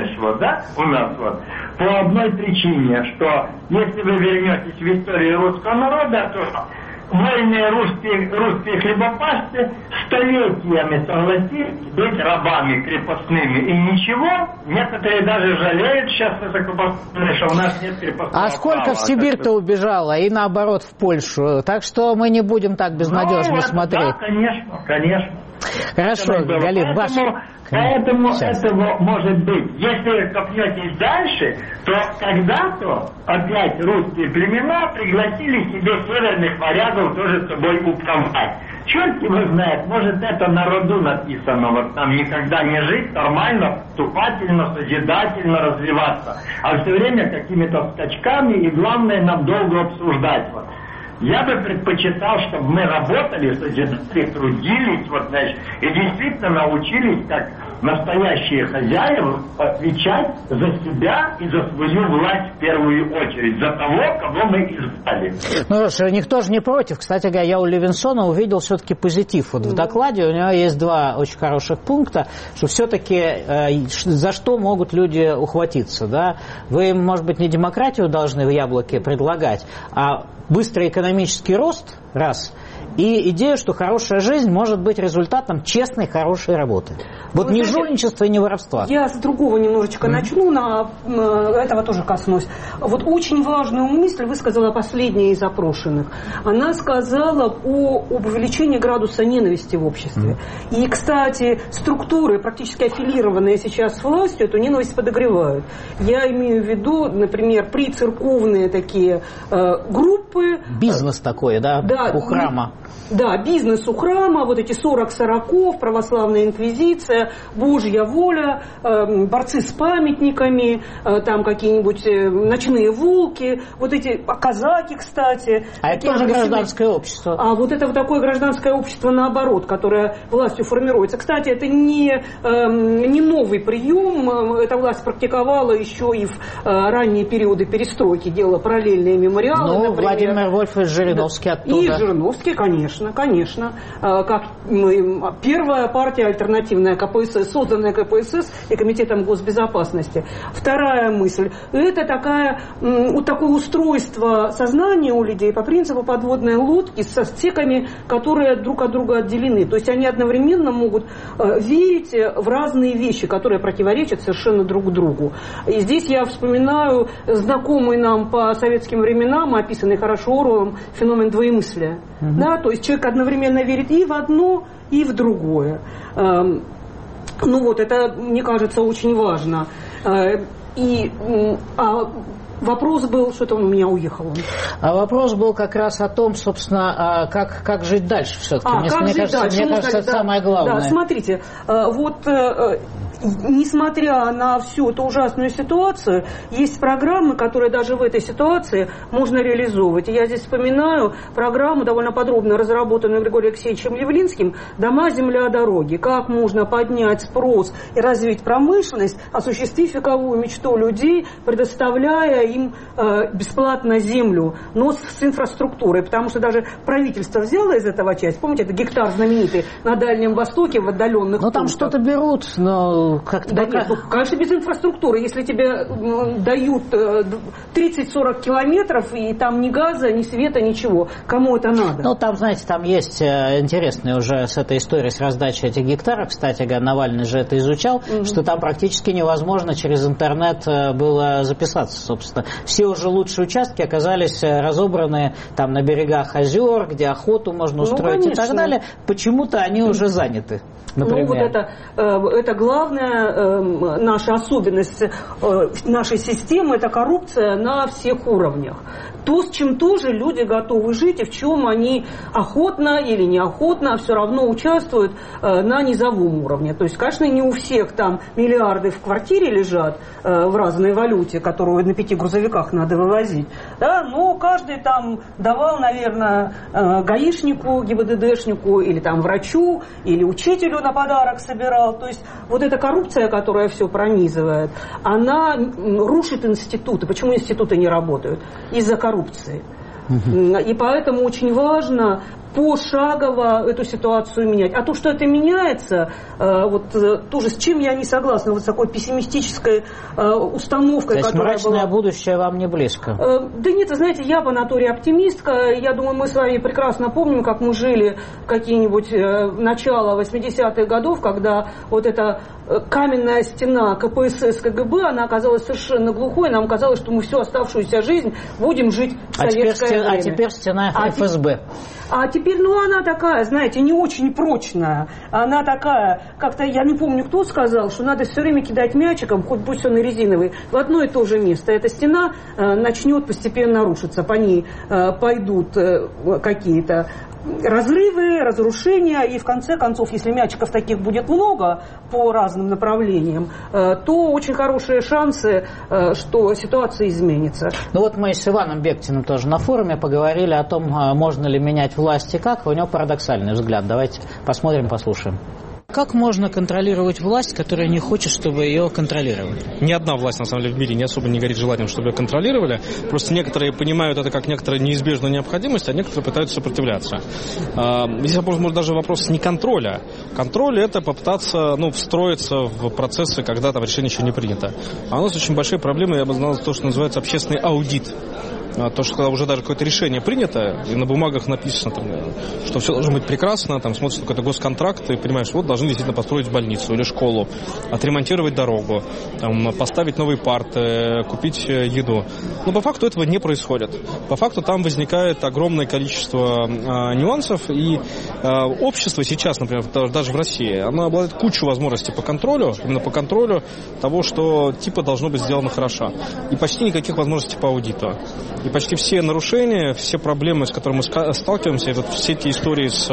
у нас. По одной причине, что если вы вернетесь в историю русского народа, то вольные русские хлебопашцы столетиями согласились быть рабами крепостными. И ничего, некоторые даже жалеют сейчас, что у нас нет крепостного права. А сколько в Сибирь-то убежало, и наоборот в Польшу? Так что мы не будем так безнадежно смотреть. Да, конечно. Хорошо, Галин, Поэтому этого может быть. Если копнетесь дальше, то когда-то опять русские племена пригласили себе северных варягов тоже с собой управлять. Черт его знает, может это на роду написано, нам никогда не жить, нормально, вступательно, созидательно развиваться, а все время какими-то скачками, и главное нам долго обсуждать. Я бы предпочитал, чтобы мы работали, созидали, трудились, и действительно научились, как настоящие хозяева, отвечать за себя и за свою власть в первую очередь, за того, кого мы избрали. Ну что ж, никто же не против. Кстати говоря, я у Левинсона увидел все-таки позитив. В докладе у него есть два очень хороших пункта, что все-таки за что могут люди ухватиться. Да? Вы им, может быть, не демократию должны в яблоке предлагать, а быстрый экономический рост, раз, и идею, что хорошая жизнь может быть результатом честной, хорошей работы. Вот не жульничества и не воровства. Я с другого немножечко начну, этого тоже коснусь. Вот очень важную мысль высказала последняя из опрошенных. Она сказала об увеличении градуса ненависти в обществе. И, кстати, структуры, практически аффилированные сейчас с властью, эту ненависть подогревают. Я имею в виду, например, прицерковные такие группы. Бизнес такой, да, у храма. Да, бизнес у храма, вот эти 40 сороков, православная инквизиция, Божья воля, борцы с памятниками, там какие-нибудь ночные волки, вот эти казаки, кстати. А это тоже гражданское общество. А вот это вот такое гражданское общество наоборот, которое властью формируется. Кстати, это не новый прием, эта власть практиковала еще и в ранние периоды перестройки, делала параллельные мемориалы. Ну, например. Владимир Вольфович Жириновский оттуда. И Жириновский, конечно. Как первая партия альтернативная КПСС, созданная КПСС и Комитетом госбезопасности. Вторая мысль. Это такое устройство сознания у людей по принципу подводной лодки со стеками, которые друг от друга отделены. То есть они одновременно могут верить в разные вещи, которые противоречат совершенно друг другу. И здесь я вспоминаю знакомый нам по советским временам, описанный хорошо Оруэллом, феномен двоемыслия. Да, то есть человек одновременно верит и в одно, и в другое. Это, мне кажется, очень важно. Вопрос был, что-то он у меня уехал. Вопрос был как раз о том, собственно, как жить дальше все-таки. Мне кажется, это самое главное. Да, смотрите, несмотря на всю эту ужасную ситуацию, есть программы, которые даже в этой ситуации можно реализовывать. И я здесь вспоминаю программу, довольно подробно разработанную Григорием Алексеевичем Явлинским «Дома, земля, дороги». Как можно поднять спрос и развить промышленность, осуществив вековую мечту людей, предоставляя им бесплатно землю, но с инфраструктурой. Потому что даже правительство взяло из этого часть. Помните, это гектар знаменитый на Дальнем Востоке, в отдаленных пунктах. Там что-то берут, но... Нет, конечно, без инфраструктуры. Если тебе дают 30-40 километров, и там ни газа, ни света, ничего, кому это надо? Там, знаете, там есть интересная уже с этой историей с раздачей этих гектаров, кстати, Навальный же это изучал, что там практически невозможно через интернет было записаться, собственно. Все уже лучшие участки оказались разобраны там на берегах озер, где охоту можно устроить и так далее. Почему-то они уже заняты. Например. Это главная наша особенность нашей системы, это коррупция на всех уровнях. То, с чем тоже люди готовы жить, и в чем они охотно или неохотно все равно участвуют на низовом уровне. То есть, конечно, не у всех там миллиарды в квартире лежат в разной валюте, которую на 5 грузовиках надо вывозить. Да? Но каждый там давал, наверное, гаишнику, ГИБДДшнику, или там врачу, или учителю на подарок собирал. То есть вот эта коррупция, которая все пронизывает, она рушит институты. Почему институты не работают? Из-за коррупции. И поэтому очень важно пошагово эту ситуацию менять. А то, что это меняется, тоже с чем я не согласна, с такой пессимистической установкой, которая была... То есть мрачное будущее вам не близко? Да нет, вы знаете, я по натуре оптимистка. Я думаю, мы с вами прекрасно помним, как мы жили какие-нибудь начало 80-х годов, когда вот эта каменная стена КПСС, КГБ, она оказалась совершенно глухой. Нам казалось, что мы всю оставшуюся жизнь будем жить в советское время. А теперь стена ФСБ. А теперь, она такая, знаете, не очень прочная. Она такая, как-то, я не помню, кто сказал, что надо все время кидать мячиком, хоть пусть он и резиновый, в одно и то же место. Эта стена начнет постепенно рушиться, по ней пойдут какие-то разрывы, разрушения, и в конце концов, если мячиков таких будет много по разным направлениям, то очень хорошие шансы, что ситуация изменится. Мы с Иваном Бектиным тоже на форуме поговорили о том, можно ли менять власть и как. У него парадоксальный взгляд. Давайте посмотрим, послушаем. Как можно контролировать власть, которая не хочет, чтобы ее контролировали? Ни одна власть, на самом деле, в мире не особо не горит желанием, чтобы ее контролировали. Просто некоторые понимают это как некоторую неизбежную необходимость, а некоторые пытаются сопротивляться. Здесь, может, даже вопрос не контроля. Контроль – это попытаться встроиться в процессы, когда там решение еще не принято. А у нас очень большие проблемы, я бы знал, то, что называется общественный аудит. То, что когда уже даже какое-то решение принято, и на бумагах написано, что все должно быть прекрасно, там смотришь какой-то госконтракт, и понимаешь, должны действительно построить больницу или школу, отремонтировать дорогу, поставить новые парты, купить еду. Но по факту этого не происходит. По факту там возникает огромное количество нюансов, и общество сейчас, например, даже в России, оно обладает кучей возможностей по контролю, именно по контролю того, что типа должно быть сделано хорошо. И почти никаких возможностей по аудиту. И почти все нарушения, все проблемы, с которыми мы сталкиваемся, все эти истории с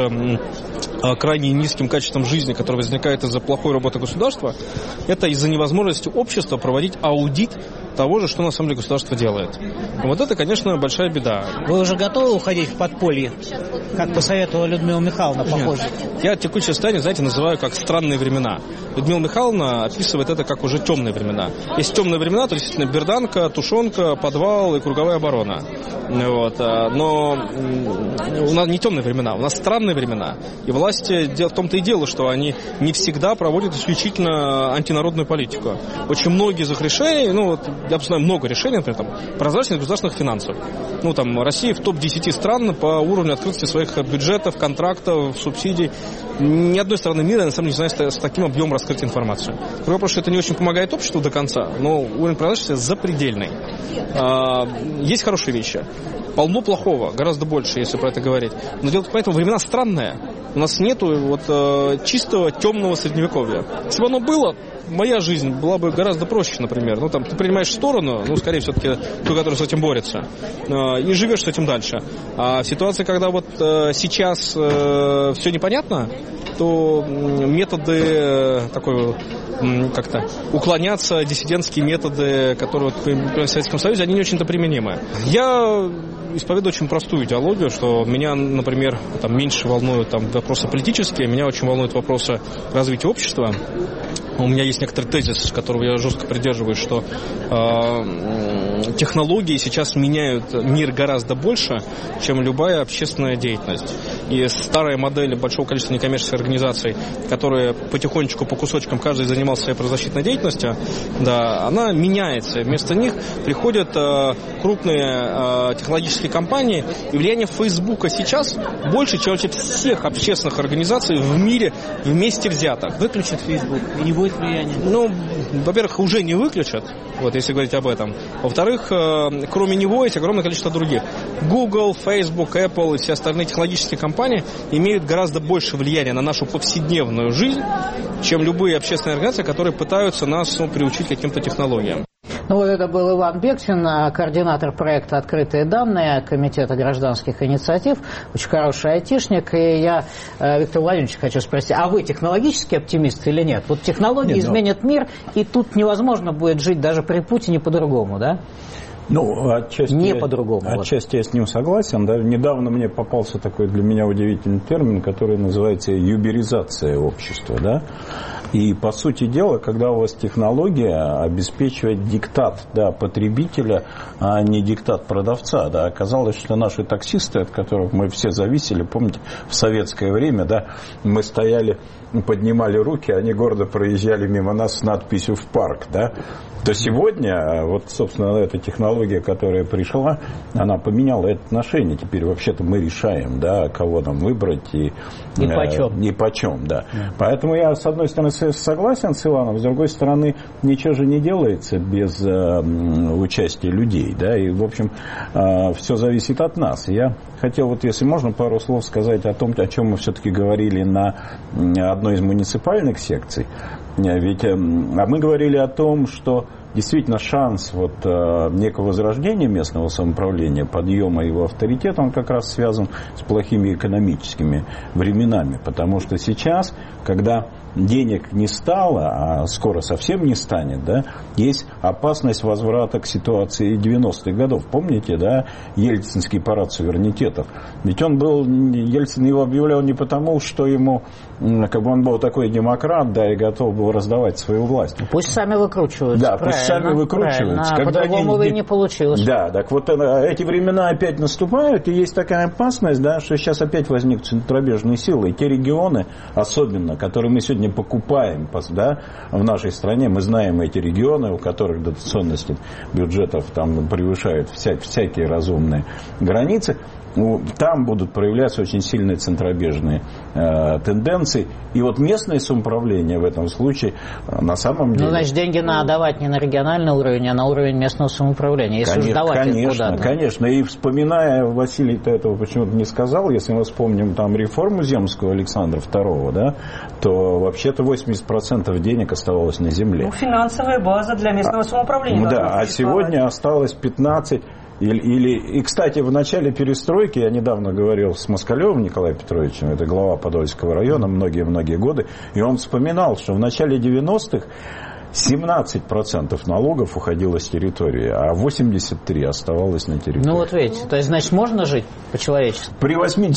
крайне низким качеством жизни, которые возникают из-за плохой работы государства, это из-за невозможности общества проводить аудит того же, что на самом деле государство делает. Вот это, конечно, большая беда. Вы уже готовы уходить в подполье, как посоветовала Людмила Михайловна, похоже? Я текущее состояние, знаете, называю как странные времена. Людмила Михайловна описывает это как уже темные времена. Есть темные времена, то действительно берданка, тушенка, подвал и круговая оборона. стороны. Вот. Но у нас не темные времена, у нас странные времена. И власти в том-то и дело, что они не всегда проводят исключительно антинародную политику. Очень многие из их решений, я знаю много решений, например, прозрачность государственных финансов. Россия в топ-10 стран по уровню открытости своих бюджетов, контрактов, субсидий. Ни одной страны мира, я на самом деле, не знаю, с таким объемом раскрытия информации. Другой вопрос, что это не очень помогает обществу до конца, но уровень прозрачности запредельный. Есть хорошие вещи. Полно плохого, гораздо больше, если про это говорить. Но дело в том, времена странные. У нас нету чистого темного средневековья. Если бы оно было, моя жизнь была бы гораздо проще, например. Ты принимаешь сторону, скорее все-таки ту, которая с этим борется, и живешь с этим дальше. А в ситуации, когда сейчас все непонятно, то методы уклоняться, диссидентские методы, которые в Советском Союзе, они не очень-то применимы. Я исповедую очень простую идеологию, что меня, например, меньше волнуют вопросы политические, меня очень волнуют вопросы развития общества. У меня есть некоторый тезис, которого я жестко придерживаюсь, что технологии сейчас меняют мир гораздо больше, чем любая общественная деятельность. И старая модель большого количества некоммерческих организаций, которые потихонечку, по кусочкам, каждый занимался своей правозащитной деятельностью, она меняется. Вместо них приходят крупные технологические компании, и влияние Фейсбука сейчас больше, чем вообще всех общественных организаций в мире вместе взятых. Выключат Фейсбук, и не будет влияния? Во-первых, уже не выключат, если говорить об этом. Во-вторых, кроме него есть огромное количество других. Google, Facebook, Apple и все остальные технологические компании имеют гораздо больше влияния на нашу повседневную жизнь, чем любые общественные организации, которые пытаются нас приучить к каким-то технологиям. Это был Иван Бектин, координатор проекта «Открытые данные» Комитета гражданских инициатив, очень хороший айтишник. И я, Виктор Владимирович, хочу спросить, а вы технологический оптимист или нет? Технологии изменят мир, и тут невозможно будет жить даже при Путине по-другому, да? Отчасти, не по-другому. Отчасти я с ним согласен. Да? Недавно мне попался такой для меня удивительный термин, который называется юберизация общества. Да? И, по сути дела, когда у вас технология обеспечивает диктат потребителя, а не диктат продавца, оказалось, что наши таксисты, от которых мы все зависели, помните, в советское время, мы стояли, поднимали руки, они гордо проезжали мимо нас с надписью «В парк», то сегодня, собственно, эта технология, которая пришла, она поменяла это отношение. Теперь вообще-то мы решаем, кого нам выбрать и почем. Поэтому я, с одной стороны, согласен с Иваном, с другой стороны, ничего же не делается без участия людей, и, в общем, все зависит от нас. Я хотел, если можно, пару слов сказать о том, о чем мы все-таки говорили на одной из муниципальных секций. Ведь мы говорили о том, что действительно шанс некого возрождения местного самоуправления, подъема его авторитета, он как раз связан с плохими экономическими временами. Потому что сейчас, когда денег не стало, а скоро совсем не станет, есть опасность возврата к ситуации 90-х годов. Помните, Ельцинский парад суверенитетов? Ведь Ельцин его объявлял не потому, что ему, он был такой демократ, и готов был раздавать свою власть. Пусть сами выкручиваются. Пусть сами выкручиваются. По-другому не получилось. Эти времена опять наступают, и есть такая опасность, что сейчас опять возникнут центробежные силы. И те регионы, особенно, которые мы сегодня покупаем в нашей стране, мы знаем эти регионы, у которых дотационности бюджетов превышают всякие разумные границы. Там будут проявляться очень сильные центробежные тенденции. И местное самоуправление в этом случае на самом деле... Значит, деньги надо давать не на региональный уровень, а на уровень местного самоуправления. Если сдавать их куда-то. Конечно. И вспоминая, Василий-то этого почему-то не сказал, если мы вспомним реформу земскую Александра II, то вообще-то 80% денег оставалось на земле. Финансовая база для местного самоуправления. А сегодня осталось 15%. И, кстати, в начале перестройки, я недавно говорил с Москалевым Николаем Петровичем, это глава Подольского района, многие-многие годы, и он вспоминал, что в начале 90-х 17% налогов уходило с территории, а 83% оставалось на территории. Ну вот видите, то есть, значит, можно жить по-человечески? При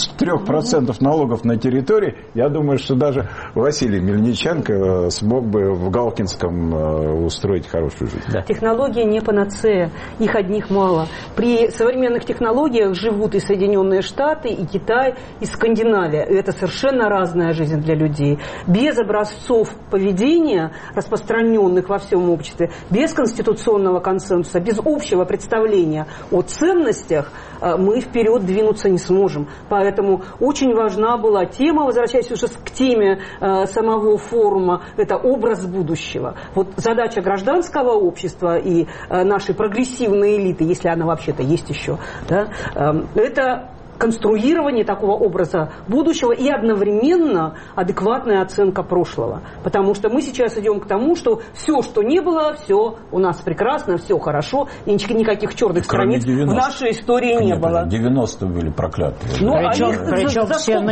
83% налогов на территории, я думаю, что даже Василий Мельниченко смог бы в Галкинском устроить хорошую жизнь. Да. Технологии не панацея, их одних мало. При современных технологиях живут и Соединенные Штаты, и Китай, и Скандинавия. И это совершенно разная жизнь для людей. Без образцов поведения, распространенных во всем обществе, без конституционного консенсуса, без общего представления о ценностях мы вперед двинуться не сможем. Поэтому очень важна была тема, возвращаясь уже к теме самого форума, это образ будущего. Вот задача гражданского общества и нашей прогрессивной элиты, если она вообще-то есть еще, да, это конструирование такого образа будущего и одновременно адекватная оценка прошлого. Потому что мы сейчас идем к тому, что все, что не было, все у нас прекрасно, все хорошо, и никаких черных страниц в нашей истории не было. 90-е были проклятые. Ну, причем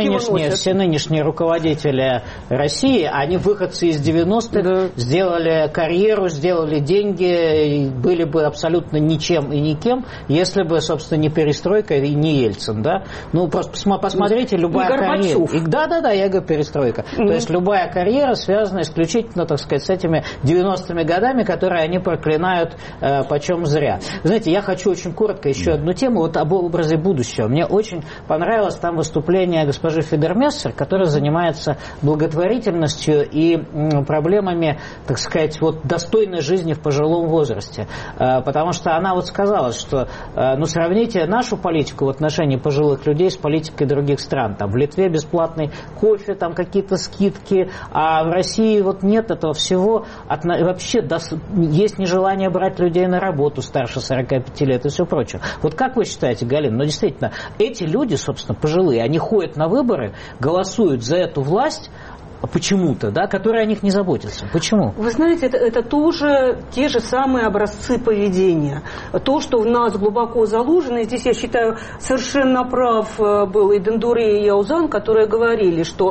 все нынешние руководители России, они выходцы из 90-х, да, сделали карьеру, сделали деньги, были бы абсолютно ничем и никем, если бы, собственно, не перестройка и не Ельцин, да? Ну, просто посмотрите, любая карьера... Да, я говорю перестройка. То есть любая карьера связана исключительно, так сказать, с этими 90-ми годами, которые они проклинают почем зря. Знаете, я хочу очень коротко еще одну тему, вот об образе будущего. Мне очень понравилось там выступление госпожи Федермессер, которая занимается благотворительностью и проблемами, так сказать, вот достойной жизни в пожилом возрасте. Потому что она вот сказала, что, ну, сравните нашу политику в отношении пожилых людей с политикой других стран. Там в Литве бесплатный кофе, там какие-то скидки, а в России вот нет этого всего. Вообще есть нежелание брать людей на работу старше 45 лет и все прочее. Вот как вы считаете, Галина, ну действительно, эти люди, собственно, пожилые, они ходят на выборы, голосуют за эту власть, почему-то, да, которые о них не заботятся. Почему? Вы знаете, это тоже те же самые образцы поведения. То, что в нас глубоко заложено, и здесь, я считаю, совершенно прав был и Дендуре, и Яузан, которые говорили, что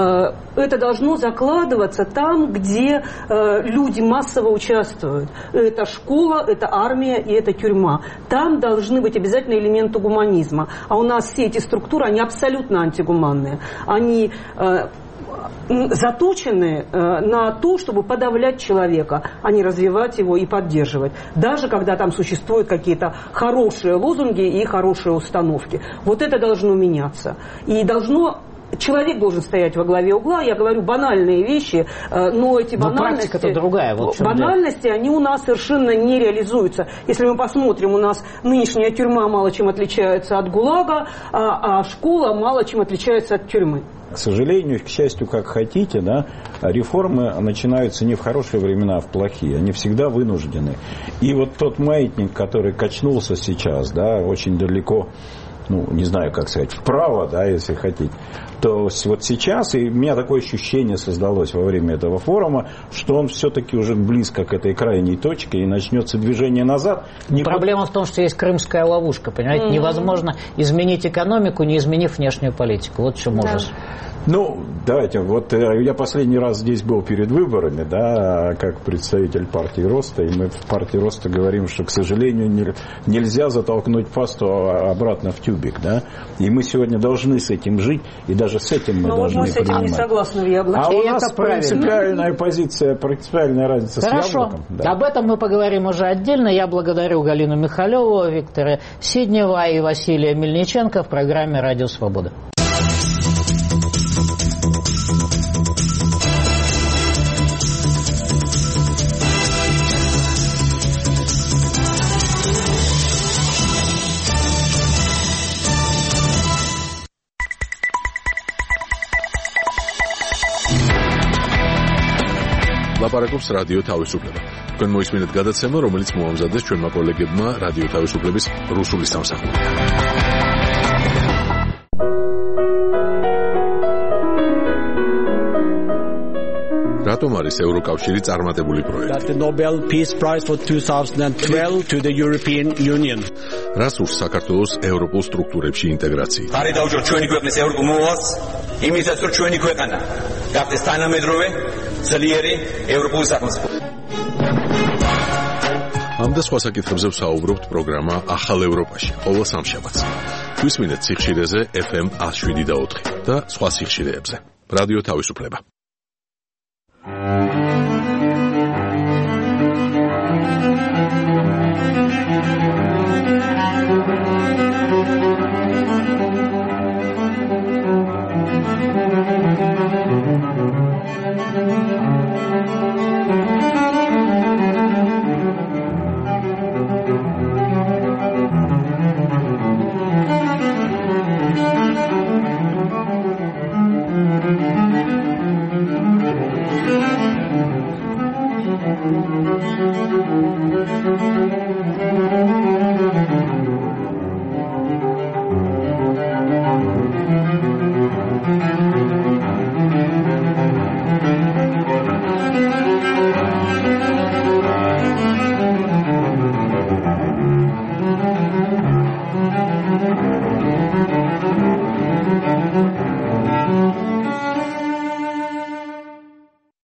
это должно закладываться там, где люди массово участвуют. Это школа, это армия и это тюрьма. Там должны быть обязательно элементы гуманизма. А у нас все эти структуры, они абсолютно антигуманные. Они заточены на то, чтобы подавлять человека, а не развивать его и поддерживать. Даже когда там существуют какие-то хорошие лозунги и хорошие установки. Вот это должно меняться. И человек должен стоять во главе угла. Я говорю банальные вещи, но эти банальности... практика-то другая. Вот банальности, они у нас совершенно не реализуются. Если мы посмотрим, у нас нынешняя тюрьма мало чем отличается от ГУЛАГа, а школа мало чем отличается от тюрьмы. К сожалению, к счастью, как хотите, да, реформы начинаются не в хорошие времена, а в плохие. Они всегда вынуждены. И вот тот маятник, который качнулся сейчас, да, очень далеко, ну, не знаю, как сказать, вправо, да, если хотите, то вот сейчас, и у меня такое ощущение создалось во время этого форума, что он все-таки уже близко к этой крайней точке, и начнется движение назад. Проблема в том, что есть крымская ловушка, понимаете, невозможно изменить экономику, не изменив внешнюю политику. Вот что ужас. Ну, давайте, вот я последний раз здесь был перед выборами, да, как представитель партии Роста, и мы в партии Роста говорим, что, к сожалению, нельзя затолкнуть пасту обратно в тюбик, да, и мы сегодня должны с этим жить, и даже с этим мы должны принимать. Но вот мы с этим не согласны в Яблоке. А у нас принципиальная позиция, принципиальная разница с Яблоком. Да. Об этом мы поговорим уже отдельно. Я благодарю Галину Михалеву, Виктора Сиднева и Василия Мельниченко в программе «Радио Свобода». ლაპარაკობს რადიო თავისუფლება. თქვენ მოისმინეთ გადაცემა, რომელიც მოამზადეს ჩვენმა კოლეგებმა რადიო თავისუფლების რუსული სამსახურიდან. რატომ არის ევროკავშირი წარმატებული პროექტი? The Nobel Peace Prize for 2012 to the European Union. რას ურს საქართველოს ევროპულ სტრუქტურებში ინტეგრაცია? ხარი დაუჭიროთ ჩვენი ქვეყნის ევროპულ მოვალს, იმისათვის რომ ჩვენი ქვეყანა გახდეს თანამედროვე, ძლიერი ევროპული სახელმწიფო. ამ და სხვა საკითხებზე ვსაუბრობთ პროგრამა ახალ ევროპაში, ყოველ სამშაბათს. გვისმინეთ სიხშირეზე FM 107.4 და სხვა სიხშირეებზე. რადიო თავისუფლება.